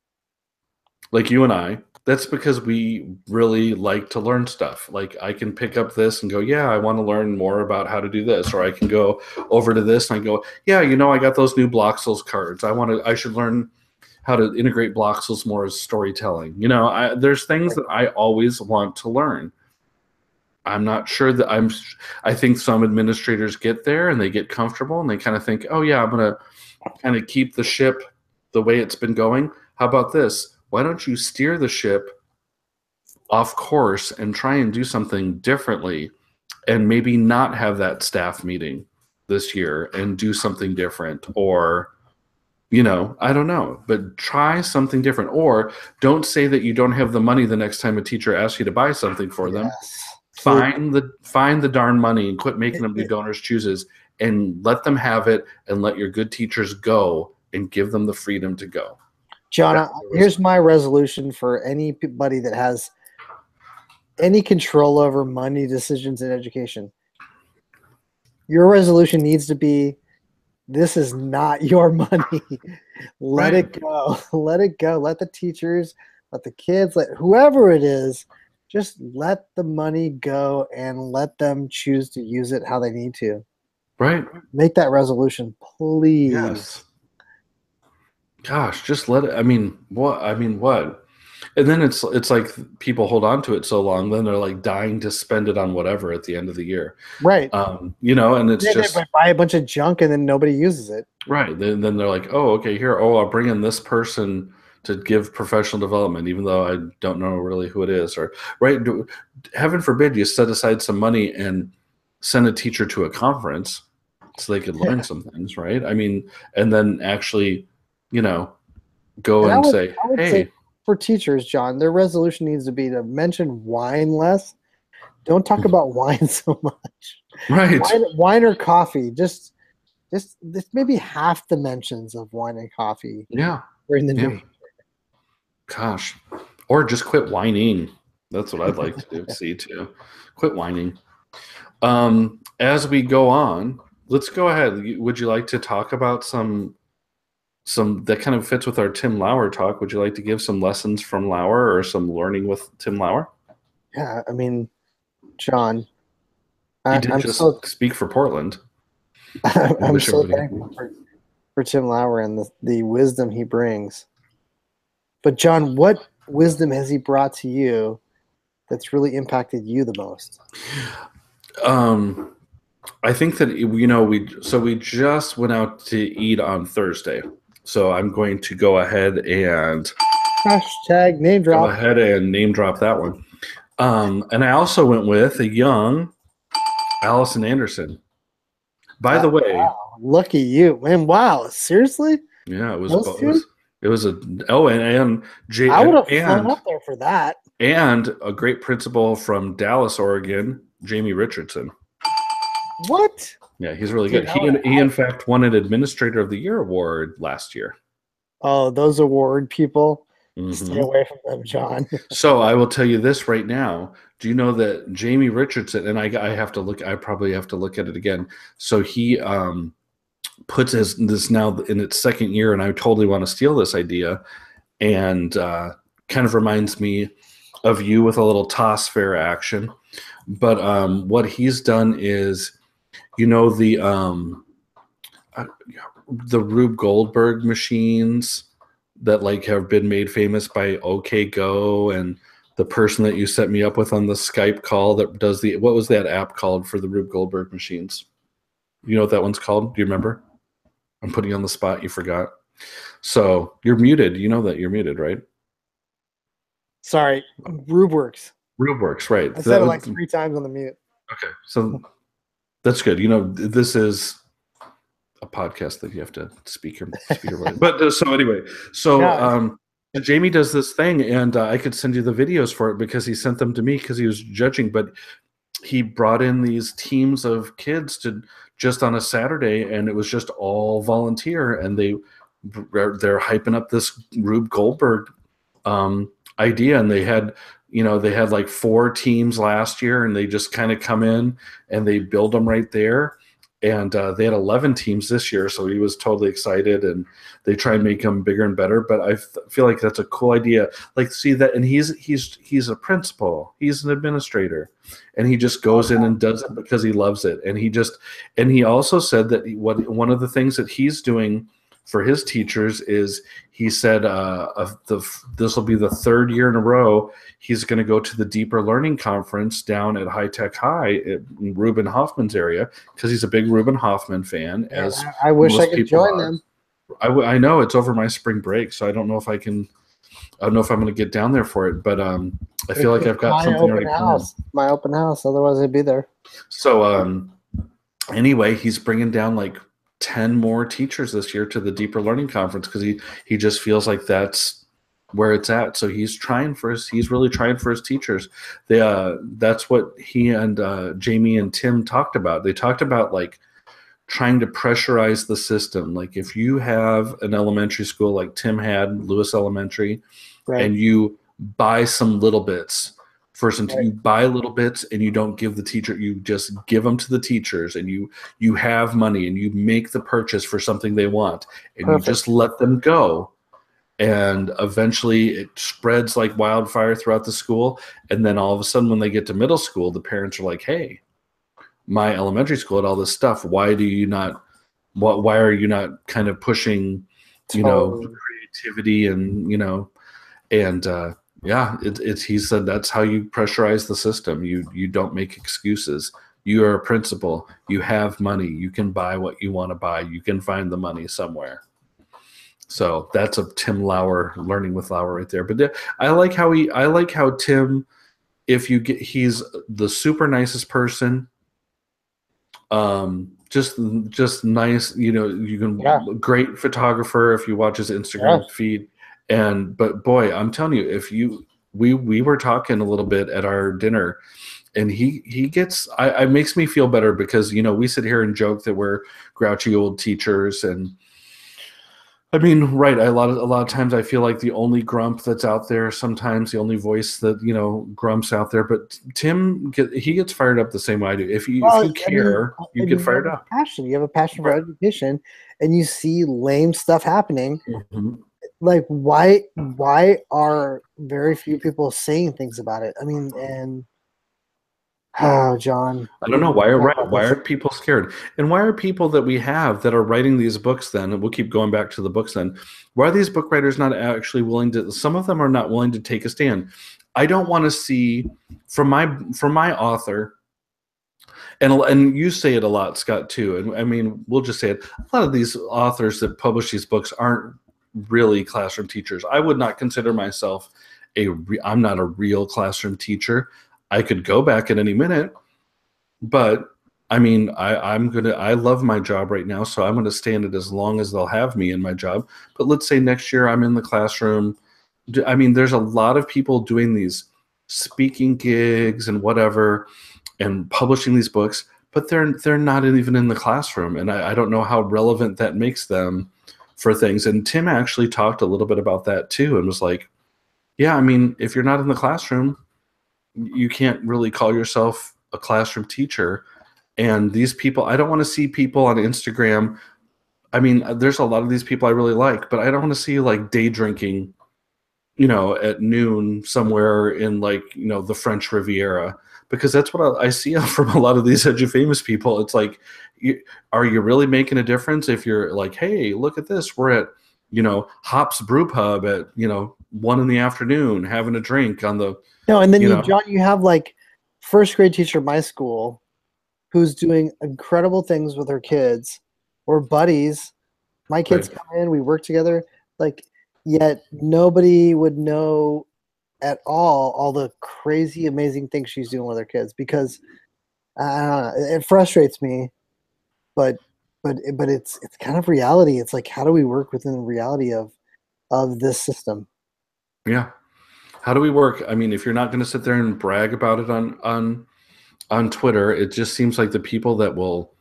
like you and I, that's because we really like to learn stuff. Like I can pick up this and go, yeah, I want to learn more about how to do this. Or I can go over to this and I go, yeah, you know, I got those new Bloxels cards. I want to, I should learn how to integrate Bloxels more as storytelling. You know, I, there's things that I always want to learn. I'm not sure that I'm, I think some administrators get there and they get comfortable and they kind of think, oh yeah, I'm going to kind of keep the ship the way it's been going. How about this? Why don't you steer the ship off course and try and do something differently and maybe not have that staff meeting this year and do something different? Or, you know, I don't know, but try something different. Or don't say that you don't have the money the next time a teacher asks you to buy something for them. Yes. Find the find the darn money and quit making them do donors chooses and let them have it and let your good teachers go and give them the freedom to go. John, uh, here's my resolution for anybody that has any control over money decisions in education. Your resolution needs to be, this is not your money. Let Right. it go. Let it go. Let the teachers, let the kids, let whoever it is, just let the money go and let them choose to use it how they need to. Right. Make that resolution, please. Yes. Gosh, just let it. I mean, what? I mean, what? And then it's it's like people hold on to it so long, then they're like dying to spend it on whatever at the end of the year, Right. um, you know. And it's They, just they buy a bunch of junk and then nobody uses it. right. Then then they're like, oh, okay, here. Oh, I'll bring in this person to give professional development, even though I don't know really who it is. Or right, do, heaven forbid you set aside some money and send a teacher to a conference so they could learn Yeah. some things, right? I mean, and then actually, you know, go And and, I would, say, I would hey, say for teachers, John, their resolution needs to be to mention wine less. Don't talk about wine so much. right. Wine, wine or coffee. Just, just, just maybe half the mentions of wine and coffee Yeah. during the Yeah. new year. Gosh. Or just quit whining. That's what I'd like to do. See too. Quit whining. Um, as we go on, let's go ahead. Would you like to talk about some some that kind of fits with our Tim Lauer talk? Would you like to give some lessons from Lauer or some learning with Tim Lauer? Yeah, I mean, John, He I, did I'm just so speak for Portland. I'm wish so everybody- thankful for, for Tim Lauer and the, the wisdom he brings. But John, what wisdom has he brought to you that's really impacted you the most? Um, I think that you know we so we just went out to eat on Thursday, so I'm going to go ahead and Hashtag name go drop. ahead and name drop that one. Um, and I also went with a young Allison Anderson. By the Uh, way, wow. Look at you, man! Wow, seriously? yeah, it was Those bo- it two? was, it was a oh and and J I would have flown and up there for that. and a great principal from Dallas, Oregon, Jamie Richardson. What? Yeah, he's really Dude, good. I He would- he in fact won an Administrator of the Year award last year. Oh, those award people. Mhm. Stay away from them, John. So I will tell you this right now. Do you know that Jamie Richardson, and I, I have to look, I probably have to look at it again. So he um, puts his, this now in its second year, and I totally want to steal this idea, and uh, kind of reminds me of you with a little toss fair action. But um, what he's done is, you know, the um, uh, the Rube Goldberg machines that like have been made famous by OK Go, and the person that you set me up with on the Skype call that does the, what was that app called for the Rube Goldberg machines? You know what that one's called? Do you remember? I'm putting you on the spot. You forgot. So you're muted. You know that you're muted, right? Sorry, RubeWorks. RubeWorks, right? I said that, it like three times on the mute. Okay, so that's good. You know, this is a podcast that you have to speak your speak your way. But uh, so anyway, so yeah. um, Jamie does this thing, and uh, I could send you the videos for it because he sent them to me because he was judging. But he brought in these teams of kids to just on a Saturday, and it was just all volunteer, and they they're hyping up this Rube Goldberg um, idea, and they had. You know, they had like four teams last year, and they just kind of come in and they build them right there. And uh, they had eleven teams this year, so he was totally excited, and they try and make them bigger and better. But I f- feel like that's a cool idea. Like, see that, and he's he's he's a principal, he's an administrator, and he just goes in and does it because he loves it. And he just, and he also said that he, what one of the things that he's doing for his teachers is he said uh, uh, the this will be the third year in a row he's going to go to the Deeper Learning Conference down at High Tech High in Reuben Hoffman's area because he's a big Reuben Hoffman fan. Yeah, as I, I wish I could join are. them. I, w- I know it's over my spring break, so I don't know if I can. I don't know if I'm going to get down there for it, but um, I feel it's like I've got my something open already house. Planned. My open house. Otherwise, I'd be there. So um, anyway, he's bringing down like ten more teachers this year to the Deeper Learning Conference because he he just feels like that's where it's at. So he's trying for his he's really trying for his teachers. They uh that's what he and uh, Jamie and Tim talked about. They talked about like trying to pressurize the system. Like if you have an elementary school like Tim had, Lewis Elementary, right, and you buy some little bits. First, until right. you buy little bits and you don't give the teacher, you just give them to the teachers, and you you have money and you make the purchase for something they want, and Perfect. You just let them go, and eventually it spreads like wildfire throughout the school. And then all of a sudden, when they get to middle school, the parents are like, "Hey, my elementary school had all this stuff. Why do you not? What? Why are you not kind of pushing, you know, oh. creativity and you know, and." uh Yeah, it, it's he said that's how you pressurize the system. You you don't make excuses. You are a principal. You have money. You can buy what you want to buy. You can find the money somewhere. So that's a Tim Lauer, Learning with Lauer right there. But there, I like how he I like how Tim, if you get he's the super nicest person. Um just just nice, you know, you can yeah. great photographer if you watch his Instagram yeah. feed. And but boy, I'm telling you, if you we we were talking a little bit at our dinner, and he he gets I, it makes me feel better because you know we sit here and joke that we're grouchy old teachers, and I mean right a lot of a lot of times I feel like the only grump that's out there, sometimes the only voice that you know grumps out there. But Tim get he gets fired up the same way I do. If you well, if you care, I mean, you get you fired up. Passion, you have a passion for education, and you see lame stuff happening. Mm-hmm. Like why why are very few people saying things about it? I mean, and oh, John, I don't know why are right, why are people scared, and why are people that we have that are writing these books? Then and we'll keep going back to the books. Then why are these book writers not actually willing to? Some of them are not willing to take a stand. I don't want to see from my from my author. And and you say it a lot, Scott, too. And I mean, we'll just say it. A lot of these authors that publish these books aren't really classroom teachers. I would not consider myself a re- I'm not a real classroom teacher. I could go back at any minute, but I mean, I, I'm gonna I love my job right now, so I'm gonna stay in it as long as they'll have me in my job. But let's say next year I'm in the classroom. I mean, there's a lot of people doing these speaking gigs and whatever and publishing these books, but they're they're not even in the classroom, and I, I don't know how relevant that makes them for things. And Tim actually talked a little bit about that too, and was like, yeah, I mean, if you're not in the classroom, you can't really call yourself a classroom teacher. And these people, I don't want to see people on you know, at noon somewhere in like, you know, the French Riviera, because that's what I, I see from a lot of these edufamous people. It's like, you, are you really making a difference if you're like, hey, look at this, we're at, you know, Hops Brew Pub at, you know, one in the afternoon having a drink on the, no, and then you you, know, John, you have like first grade teacher at my school who's doing incredible things with her kids. We're buddies. My kids right. come in, we work together. Like, yet nobody would know at all all the crazy, amazing things she's doing with her kids because I don't know, it frustrates me. But but but it's it's kind of reality. It's like, how do we work within the reality of of this system? Yeah. How do we work? I mean, if you're not going to sit there and brag about it on on on Twitter, it just seems like the people that will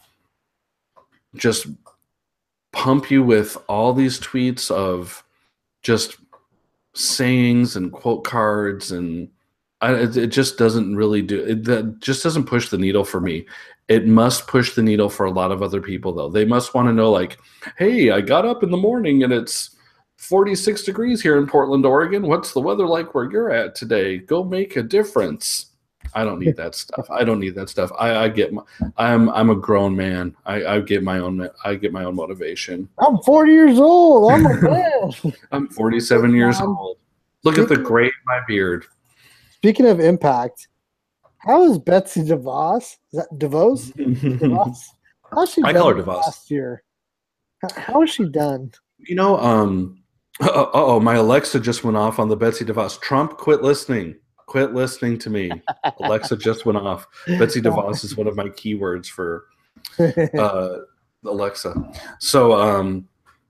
just pump you with all these tweets of just sayings and quote cards, and I, it, it just doesn't really do it. That just doesn't push the needle for me. It must push the needle for a lot of other people, though. They must want to know, like, hey, I got up in the morning and it's forty-six degrees here in Portland, Oregon. What's the weather like where you're at today? Go make a difference. I don't need that stuff. I don't need that stuff. I, I get my, I'm I'm a grown man. I, I get my own I get my own motivation. I'm forty years old. I'm a man. I'm forty-seven years old. Look at the gray in my beard. Speaking of impact, how is Betsy DeVos? Is that DeVos? DeVos? How's she I done call her DeVos. last year? How has she done? You know, um, uh oh, my Alexa just went off on the Betsy DeVos. Trump, quit listening. Quit listening to me. Alexa just went off. Betsy DeVos is one of my keywords for uh, Alexa. So, um,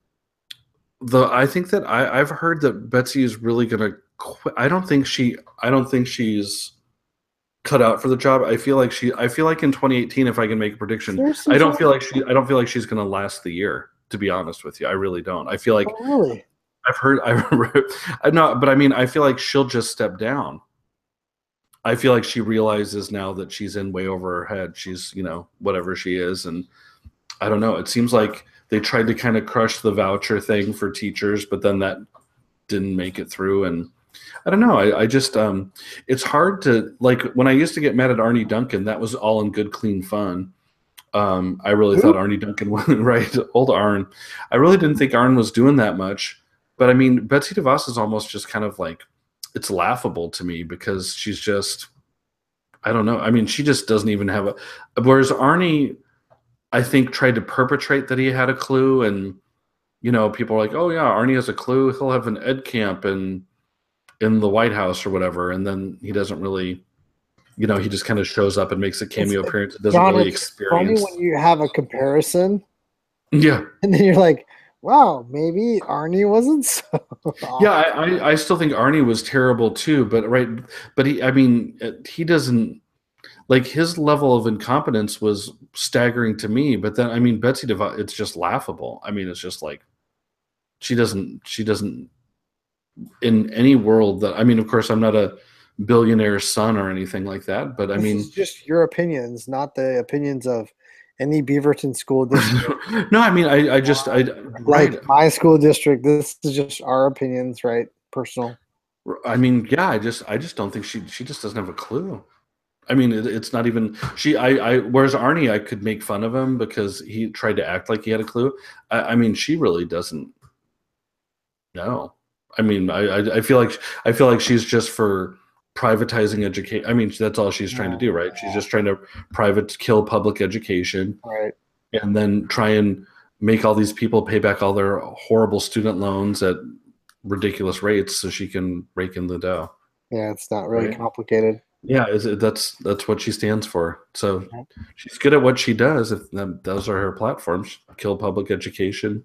the I think that I, I've heard that Betsy is really gonna quit. I don't think she. I don't think she's cut out for the job. I feel like she. I feel like in twenty eighteen, if I can make a prediction, I don't feel like she. I don't feel like she's gonna last the year. To be honest with you, I really don't. I feel like oh, really. I've heard. I I'm not, but I mean, I feel like she'll just step down. I feel like she realizes now that she's in way over her head. She's, you know, whatever she is. And I don't know. It seems like they tried to kind of crush the voucher thing for teachers, but then that didn't make it through. And I don't know. I, I just, um, it's hard to, like, when I used to get mad at Arnie Duncan, that was all in good, clean fun. Um, I really Ooh. thought Arnie Duncan was right. Old Arn. I really didn't think Arn was doing that much. But I mean, Betsy DeVos is almost just kind of like, it's laughable to me because she's just, I don't know. I mean, she just doesn't even have a, whereas Arnie, I think, tried to perpetrate that he had a clue. And, you know, people are like, oh yeah, Arnie has a clue. He'll have an ed camp in, in the White House or whatever. And then he doesn't really, you know, he just kind of shows up and makes a cameo it's, appearance. It doesn't John, really experience. It's funny when you have a comparison. Yeah. And then you're like, wow, maybe Arnie wasn't so. Yeah, I, I, I still think Arnie was terrible too, but right, but he, I mean, he doesn't like his level of incompetence was staggering to me. But then, I mean, Betsy DeVos, it's just laughable. I mean, it's just like she doesn't, she doesn't in any world that I mean, of course, I'm not a billionaire's son or anything like that, but I this mean, is just your opinions, not the opinions of any Beaverton school district. No, I mean, I, I just, I like right. my school district. This is just our opinions, right? Personal. I mean, yeah, I just, I just don't think she, she just doesn't have a clue. I mean, it, it's not even she. I, I, whereas Arnie, I could make fun of him because he tried to act like he had a clue. I, I mean, she really doesn't know. I mean, I, I, I feel like, I feel like she's just for privatizing education. I mean, that's all she's trying to do, right? She's just trying to private kill public education, right? And then try and make all these people pay back all their horrible student loans at ridiculous rates so she can rake in the dough. Yeah, it's not really right? complicated. Yeah, is it, that's that's what she stands for. So she's good at what she does. If that, those are her platforms, kill public education.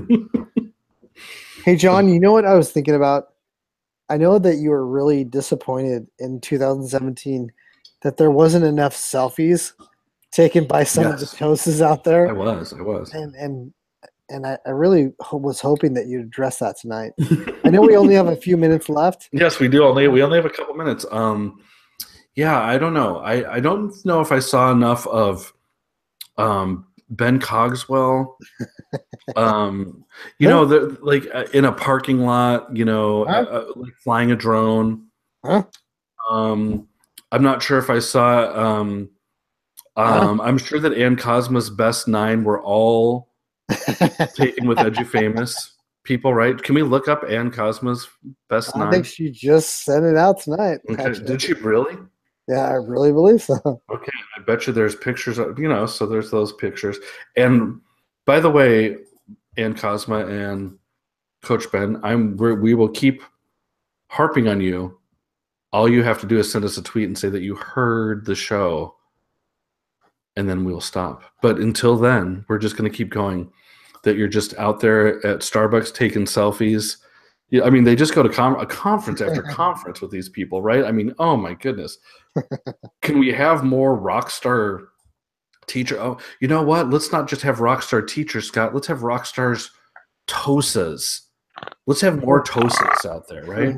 Hey, John, you know what I was thinking about? I know that you were really disappointed in two thousand seventeen that there wasn't enough selfies taken by some yes. of the hosts out there. I was, I was. And and and I, I really ho- was hoping that you'd address that tonight. I know we only have a few minutes left. Yes, we do. Only we only have a couple minutes. Um, yeah, I don't know. I, I don't know if I saw enough of um, Ben Cogswell. um, you know, the, like uh, in a parking lot. You know, Huh? uh, uh, like flying a drone. Huh? Um, I'm not sure if I saw. Um, Huh? um, I'm sure that Ann Cosma's best nine were all taken with EduFamous people, right? Can we look up Ann Cosma's best I think nine? she just sent it out tonight. Okay, Actually. did she really? Yeah, I really believe so. Okay, I bet you there's pictures of, you know, so there's those pictures. And by the way, Ann Cosma and Coach Ben, I'm we're, we will keep harping on you. All you have to do is send us a tweet and say that you heard the show, and then we'll stop. But until then, we're just going to keep going. That you're just out there at Starbucks taking selfies. Yeah, I mean, they just go to com- a conference after conference with these people, right? I mean, oh my goodness. Can we have more rock star teacher? Oh, you know what? Let's not just have rock star teachers, Scott. Let's have rock stars Tosas. Let's have more Tosas out there, right?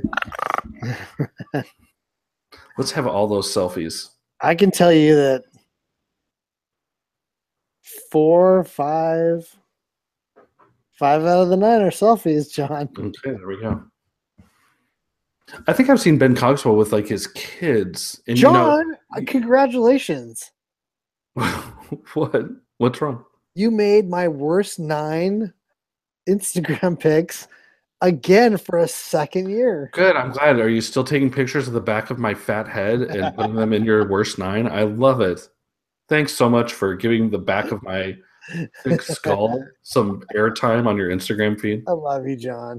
Let's have all those selfies. I can tell you that four, five, five out of the nine are selfies, John. Okay, there we go. I think I've seen Ben Cogswell with like his kids. And John, you know, congratulations. What? What's wrong? You made my worst nine Instagram pics again for a second year. Good. I'm glad. Are you still taking pictures of the back of my fat head and putting them in your worst nine? I love it. Thanks so much for giving the back of my thick skull some airtime on your Instagram feed. I love you, John.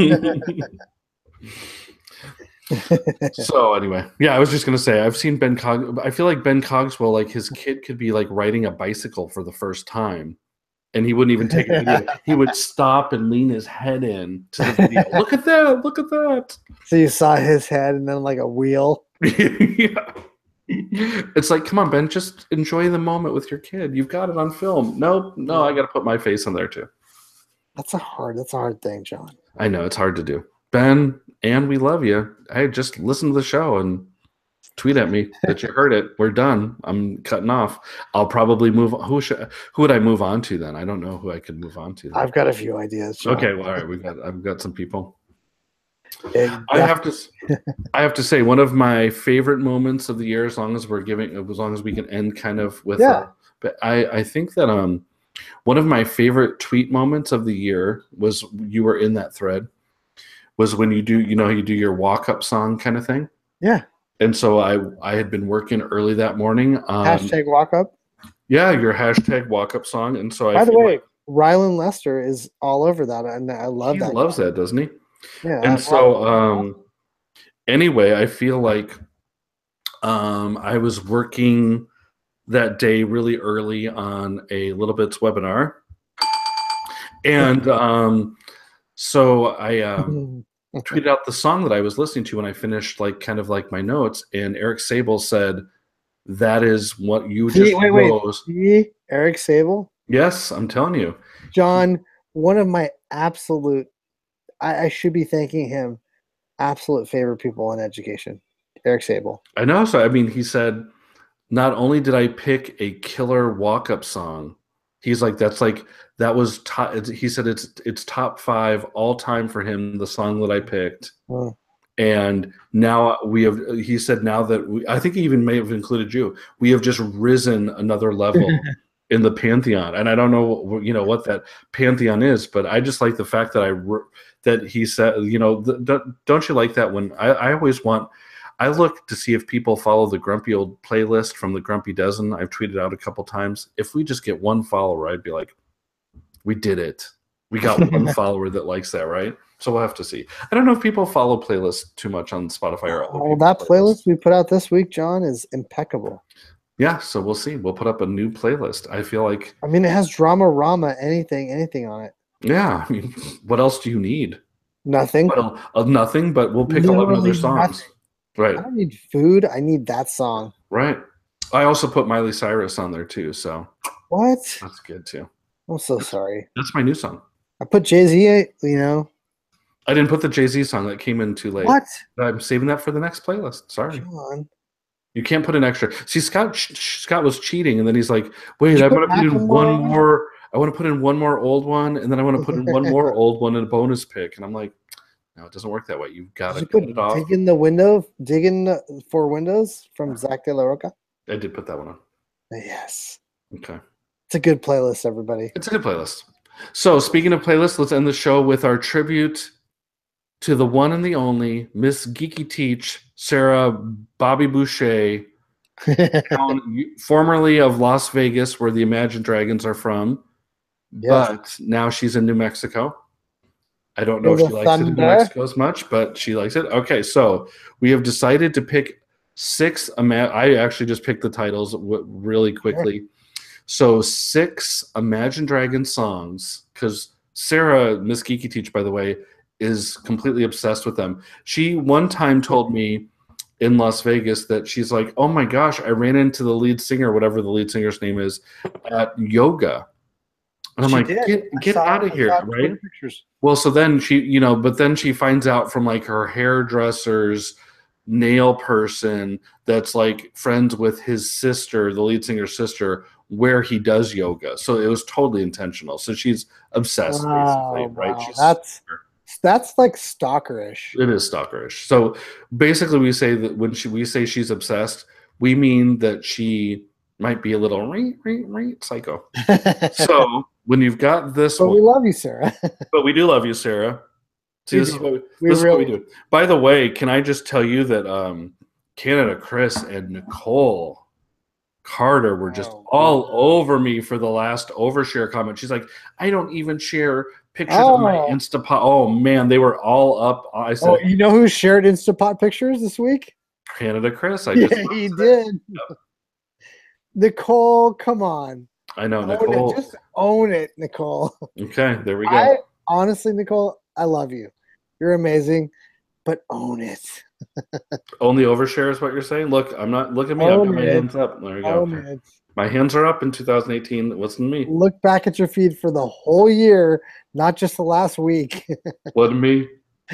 So anyway, yeah, I was just gonna say I've seen Ben Cog. I feel like Ben Cogswell, like his kid could be like riding a bicycle for the first time, and he wouldn't even take a video. He would stop and lean his head in to the video. Look at that! Look at that! So you saw his head and then like a wheel. Yeah. It's like, come on, Ben, just enjoy the moment with your kid. You've got it on film. Nope, no, I got to put my face on there too. That's a hard. That's a hard thing, John. I know it's hard to do, Ben. And we love you. Hey, just listen to the show and tweet at me that you heard it. We're done. I'm cutting off. I'll probably move. Who should? Who would I move on to then? I don't know who I could move on to. Then. I've got a few ideas, John. Okay, well, all right. We've got. I've got some people. And I have to. I have to say, one of my favorite moments of the year, as long as we're giving, as long as we can end kind of with. Yeah. A, but I, I think that um, one of my favorite tweet moments of the year was you were in that thread. Was when you do, you know, you do your walk-up song kind of thing. Yeah. And so I, I had been working early that morning. Um, Hashtag walk up. Yeah, your hashtag walk-up song. And so I. By the feel way, like Rylan Lester is all over that, and I love he that. loves guy. that, doesn't he? Yeah. And I so, um, anyway, I feel like um, I was working that day really early on a Little Bits webinar, and um, so I um, tweeted out the song that I was listening to when I finished, like kind of like my notes, and Eric Sable said, "That is what you just See, wait, wait. rose." See, Eric Sable. Yes, I'm telling you, John, one of my absolute. I, I should be thanking him. Absolute favorite people in education, Eric Sable. I know. So I mean, he said, not only did I pick a killer walk-up song, he's like, that's like that was top. He said it's it's top five all time for him. The song that I picked, Hmm. and now we have. He said now that we, I think he even may have included you. We have just risen another level in the pantheon, and I don't know, you know, what that pantheon is, but I just like the fact that I that he said, you know, the, don't you like that when I, I always want. I look to see if people follow the Grumpy Old playlist from the Grumpy Dozen. I've tweeted out a couple times. If we just get one follower, I'd be like, we did it. We got one follower that likes that, right? So we'll have to see. I don't know if people follow playlists too much on Spotify or other Oh, that playlist we put out this week, John, is impeccable. Yeah, so we'll see. We'll put up a new playlist. I feel like. I mean, it has drama, rama, anything, anything on it. Yeah, I mean, what else do you need? Nothing. Well, uh, nothing, but we'll pick Literally eleven other songs. nothing. Right. I don't need food. I need that song. Right. I also put Miley Cyrus on there too, so What? that's good too. I'm so sorry. That's my new song. I put Jay-Z, you know. I didn't put the Jay-Z song that came in too late. What? I'm saving that for the next playlist. Sorry. John. You can't put an extra. See, Scott Scott was cheating, and then he's like, "Wait, you I'm put gonna put in one Macklemore? more. I want to put in one more old one, and then I want to put in one more old one in a bonus pick." And I'm like, "No, it doesn't work that way. You've got Did to you cut put it off." Dig in the Window, Dig in the- for Windows from Zach De La Roca? I did put that one on. Yes. Okay. It's a good playlist, everybody. It's a good playlist. So, speaking of playlists, let's end the show with our tribute to the one and the only Miss Geeky Teach, Sarah Bobby Boucher, town, formerly of Las Vegas, where the Imagine Dragons are from, Yes. but now she's in New Mexico. I don't know For if she the likes it in New Thunder. Mexico as much, but she likes it. Okay, so we have decided to pick six. Ima- I actually just picked the titles w- really quickly. So six Imagine Dragons songs, because Sarah, Miss Geeky Teach, by the way, is completely obsessed with them. She one time told me in Las Vegas that she's like, oh my gosh, I ran into the lead singer, whatever the lead singer's name is, at yoga. And I'm She like, did. get, I get saw- out of I here, saw right? Twitter pictures. Well, so then she, you know, but then she finds out from like her hairdresser's nail person that's like friends with his sister, the lead singer's sister, where he does yoga. So it was totally intentional. So she's obsessed, basically, Oh, right? wow. She's That's that's like stalkerish. it is stalkerish. So basically, we say that when she we say she's obsessed, we mean that she might be a little re, re, re, psycho. So when you've got this But one, we love you, Sarah. but we do love you, Sarah. See, We this do. is what we, We this is what we really- do. By the way, can I just tell you that um, Canada Chris and Nicole Carter were just Oh, all wow. over me for the last overshare comment. She's like, I don't even share pictures of my Oh. Instapot. Oh man, they were all up. I said, Oh, you know who shared Instapot pictures this week? Canada Chris. I Yeah, just he did. Nicole, come on. I know Own Nicole. it. Just own it, Nicole. Okay, there we go. I honestly, Nicole, I love you. You're amazing, but own it. Only overshare is what you're saying. Look, I'm not. Look at me. I've Own got my it. hands up. There we go. Own it. My hands are up in two thousand eighteen. Listen to me. Look back at your feed for the whole year, not just the last week. What to me?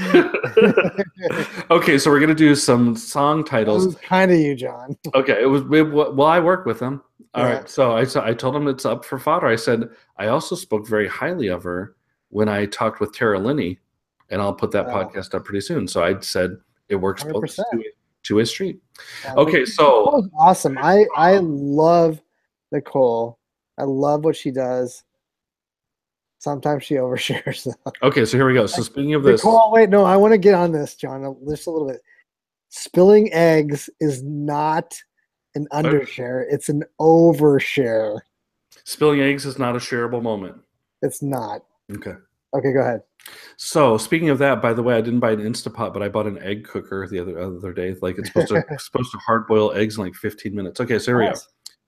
Okay, so we're gonna do some song It titles. was kind of you, John. Okay, it was we, well. I work with them. All Yeah. right, so I I told him it's up for fodder. I said I also spoke very highly of her when I talked with Tara Linney, and I'll put that Wow. podcast up pretty soon. So I said it works one hundred both percent. two two-way street. Yeah, Okay, so Nicole's awesome. I I love Nicole. I love what she does. Sometimes she overshares. though. okay, so here we go. So speaking of this, Nicole, wait, no, I want to get on this, John, just a little bit. Spilling eggs is not an undershare; it's an overshare. spilling eggs is not a shareable moment. It's not. Okay. Okay, go ahead. So speaking of that, by the way, I didn't buy an Instapot, but I bought an egg cooker the other other day. Like it's supposed to supposed to hard boil eggs in like fifteen minutes. Okay, so here we go. Nice.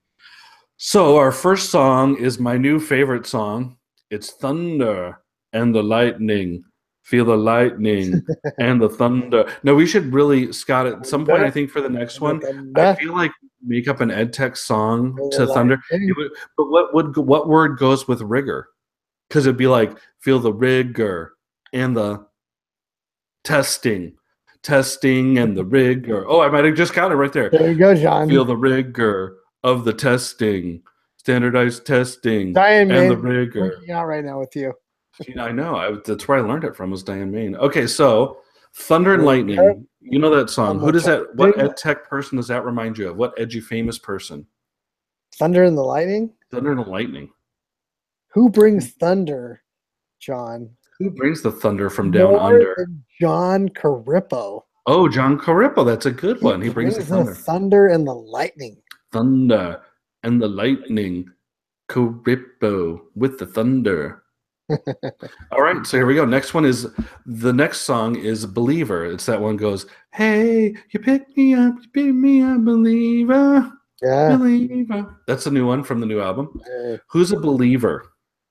So our first song is my new favorite song. It's Thunder and the Lightning. Feel the lightning and the thunder. No, we should really, Scott, at some point, I think for the next one, I feel like make up an EdTech song to Thunder. It would, but what would what word goes with rigor? Because it'd be like feel the rigor and the testing, testing and the rigor. Oh, I might have just got it right there. There you go, John. Feel the rigor of the testing, standardized testing, Diane and the Main rigor. working out right now with you. I know. I, that's where I learned it from. Was Diane Main. Okay, so Thunder and Lightning. You know that song. Who does that? What ed tech person does that remind you of? What edgy famous person? Thunder and the Lightning. Thunder and Lightning. Who brings thunder, John? Who brings the thunder from down More under? than John Carippo. Oh, John Carippo. That's a good one. He brings the thunder. thunder and the lightning. Thunder and the lightning. Carippo with the thunder. All right, so here we go. Next one is the next song is Believer. It's that one goes, hey, you pick me up, you pick me up, believer, Yeah. believer. That's a new one from the new album. Uh, Who's a believer?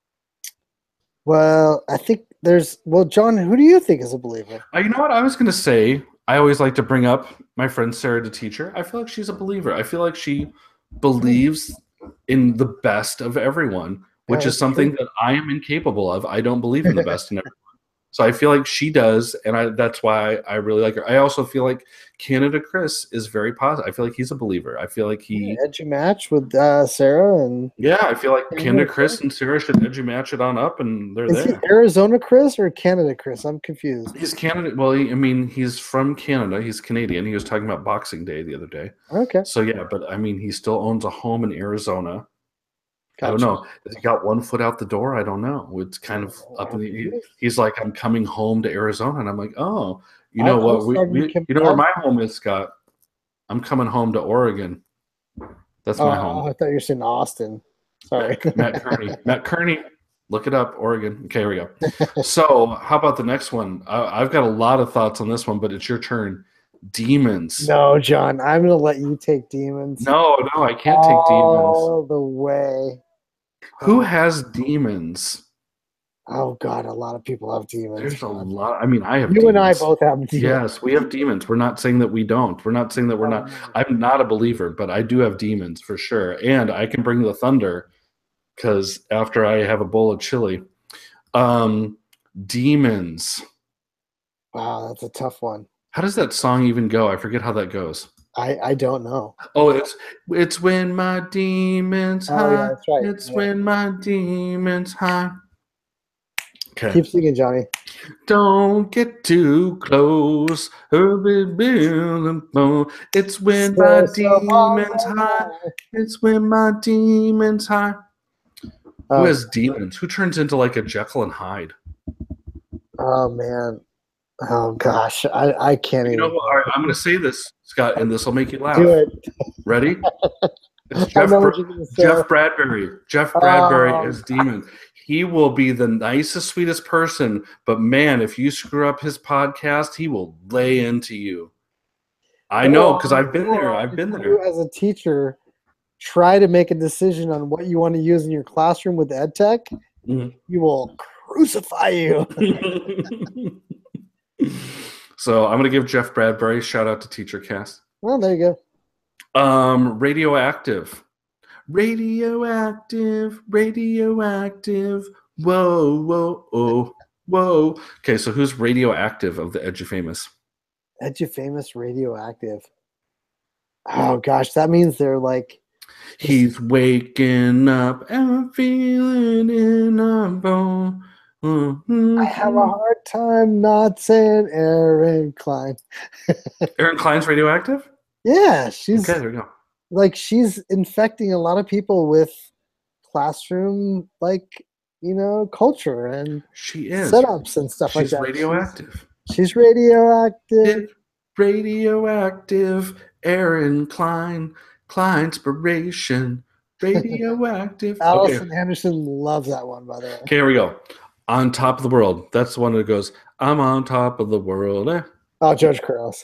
well, I think there's. Well, John, who do you think is a believer? Uh, you know what I was going to say? I always like to bring up my friend Sarah, the teacher. I feel like she's a believer. I feel like she believes in the best of everyone, which Yeah, is something true. that I am incapable of. I don't believe in the best in everyone. So I feel like she does, and I that's why I really like her. I also feel like Canada Chris is very positive. I feel like he's a believer. I feel like he yeah, edgy match with uh, Sarah and yeah, I feel like Canada Canada Chris Chris. and Sarah should edgy match it on up, and they're Is he there. Arizona Chris or Canada Chris? I'm confused. He's Canada. Well, he, I mean, he's from Canada. He's Canadian. He was talking about Boxing Day the other day. Okay. So yeah, but I mean, he still owns a home in Arizona. I don't Gotcha. know. Has he got one foot out the door? I don't know. It's kind of up in the. he- Maybe. He's like, I'm coming home to Arizona, and I'm like, oh, you I- know I what? was We, starting to we come you know where back. my home is, Scott. I'm coming home to Oregon. That's my Oh, home. I thought you were saying Austin. Sorry. Matt Kearney. Matt Kearney. Look it up, Oregon. Okay, here we go. So, how about the next one? I, I've got a lot of thoughts on this one, but it's your turn. Demons. No, John, I'm gonna let you take demons. No, no, I can't take demons. All the way. Who has demons? Oh God, a lot of people have demons. There's a lot. I mean, I have You demons. and I both have demons. Yes, we have demons. We're not saying that we don't. We're not saying that we're not. I'm not a believer, but I do have demons for sure. And I can bring the thunder because after I have a bowl of chili. Um, demons. Wow, that's a tough one. How does that song even go? I forget how that goes. I, I don't know. Oh, it's it's when my demons Oh, high. yeah, that's right. It's Yeah. when my demons high. Okay. Keep singing, Johnny. Don't get too close. It's when So, my so demons high. high. It's when my demons high. Who Oh, has demons? Who turns into like a Jekyll and Hyde? oh man. Oh gosh, I, I can't You even. know what? All right, I'm going to say this, Scott, and this will make you laugh. Do it. Ready? It's I Jeff, know Bra- what you're gonna say. Jeff Bradbury. Jeff Bradbury Oh. is demon. He will be the nicest, sweetest person, but man, if you screw up his podcast, he will lay into you. I know because I've been there. I've been If there. you, as a teacher, try to make a decision on what you want to use in your classroom with ed tech, Mhm. you will crucify you. So I'm going to give Jeff Bradbury shout out to TeacherCast. Well, there you go. Um, radioactive, radioactive, radioactive. Whoa, whoa, oh, whoa. Okay, so who's radioactive of the Edgy Famous? Edgy Famous radioactive. Oh gosh, that means they're like He's waking up and feeling in a bone. Mm-hmm. I have a hard time not saying Aaron Klein. Aaron Klein's radioactive? Yeah, she's Okay, there we go. like she's infecting a lot of people with classroom like you know culture and She is. setups and stuff like She's that. radioactive. She's, she's radioactive. Radioactive. Aaron Klein. Kleinspiration. Radioactive. Okay. Allison Henderson loves that one, by the way. Okay, here we go. On Top of the World. That's the one that goes, I'm on top of the world. Eh. Oh, George Couros.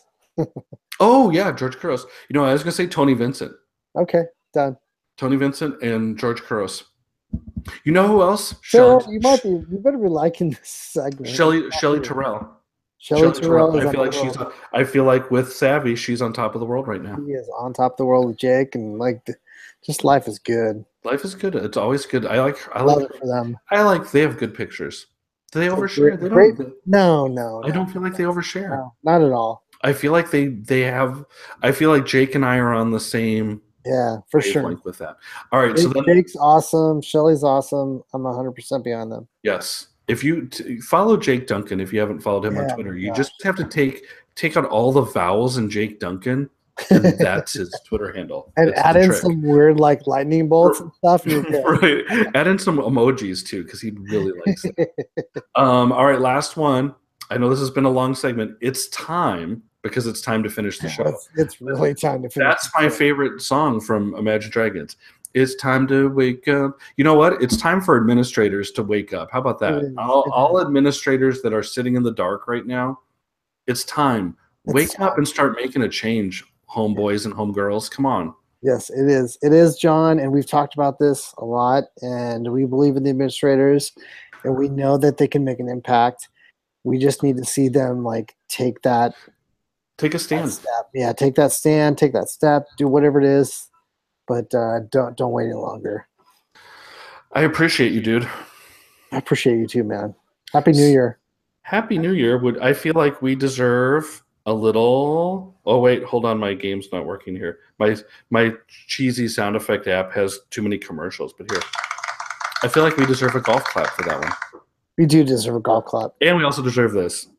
Oh, yeah, George Couros. You know, I was going to say Tony Vincent. Okay, done. Tony Vincent and George Couros. You know who else? Sarah, Shelley, you might be. You better be liking this segment. Shelley, Shelley Terrell. Shelley Terrell. Is I on feel like the she's. world. On, I feel like with Savvy, she's on top of the world right now. He is on top of the world with Jake, and like, the, just life is good. Life is good. It's always good. I like. I Love like. it for them. I like. They have good pictures. Do they overshare? Great- They great- don't. No, no, I no, don't feel like they overshare. no, not at all. I feel like they they have. I feel like Jake and I are on the same Yeah, for sure. wavelength with that. All right, so Jake, then Jake's awesome. Shelley's awesome. I'm one hundred percent behind them. yes, if you t- follow Jake Duncan, if you haven't followed him on Yeah, Twitter, you gosh. just have to take take out all the vowels in Jake Duncan, and that's his Twitter handle. And That's add the in trick. some weird like lightning bolts and stuff. And you're good. Right. Add in some emojis too, because he really likes it. Um, all right, last one. I know this has been a long segment. It's time because it's time to finish the show. It's, it's really time to finish. That's my favorite song from Imagine Dragons. It's time to wake up. You know what? It's time for administrators to wake up. How about that? It is. All, It all administrators that are sitting in the dark right now, it's time. It's Wake time. up and start making a change, homeboys and homegirls. Come on. Yes, it is. It is, John, and we've talked about this a lot, and we believe in the administrators, and we know that they can make an impact. We just need to see them like take that, Take a that stand. step. Yeah, take that stand, take that step, do whatever it is, but uh, don't don't wait any longer. I appreciate you, dude. I appreciate you too, man. Happy New Year. Happy New Year. Would I feel like we deserve a little? Oh wait, hold on. My game's not working here. My my cheesy sound effect app has too many commercials. But here, I feel like we deserve a golf clap for that one. We do deserve a golf clap, and we also deserve this.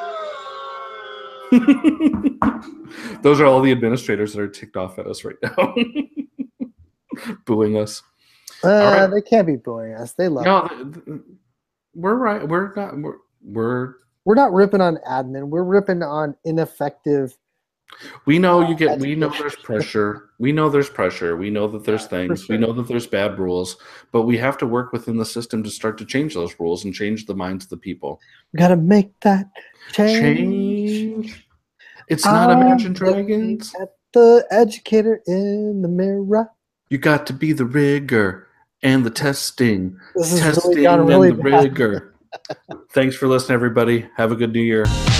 Those are all the administrators that are ticked off at us right now, booing us. Uh, right. They can't be booing us. They love. No, we're right. We're not. We're, we're we're not ripping on admin. We're ripping on ineffective. We know you get. We know there's pressure. We know there's pressure. We know that there's things. Sure. We know that there's bad rules. But we have to work within the system to start to change those rules and change the minds of the people. We gotta make that change. Change. It's not I'm Imagine Dragons. At the educator in the mirror. You got to be the rigor and the testing. This is testing really and really the rigor. Thanks for listening, everybody. Have a good New Year.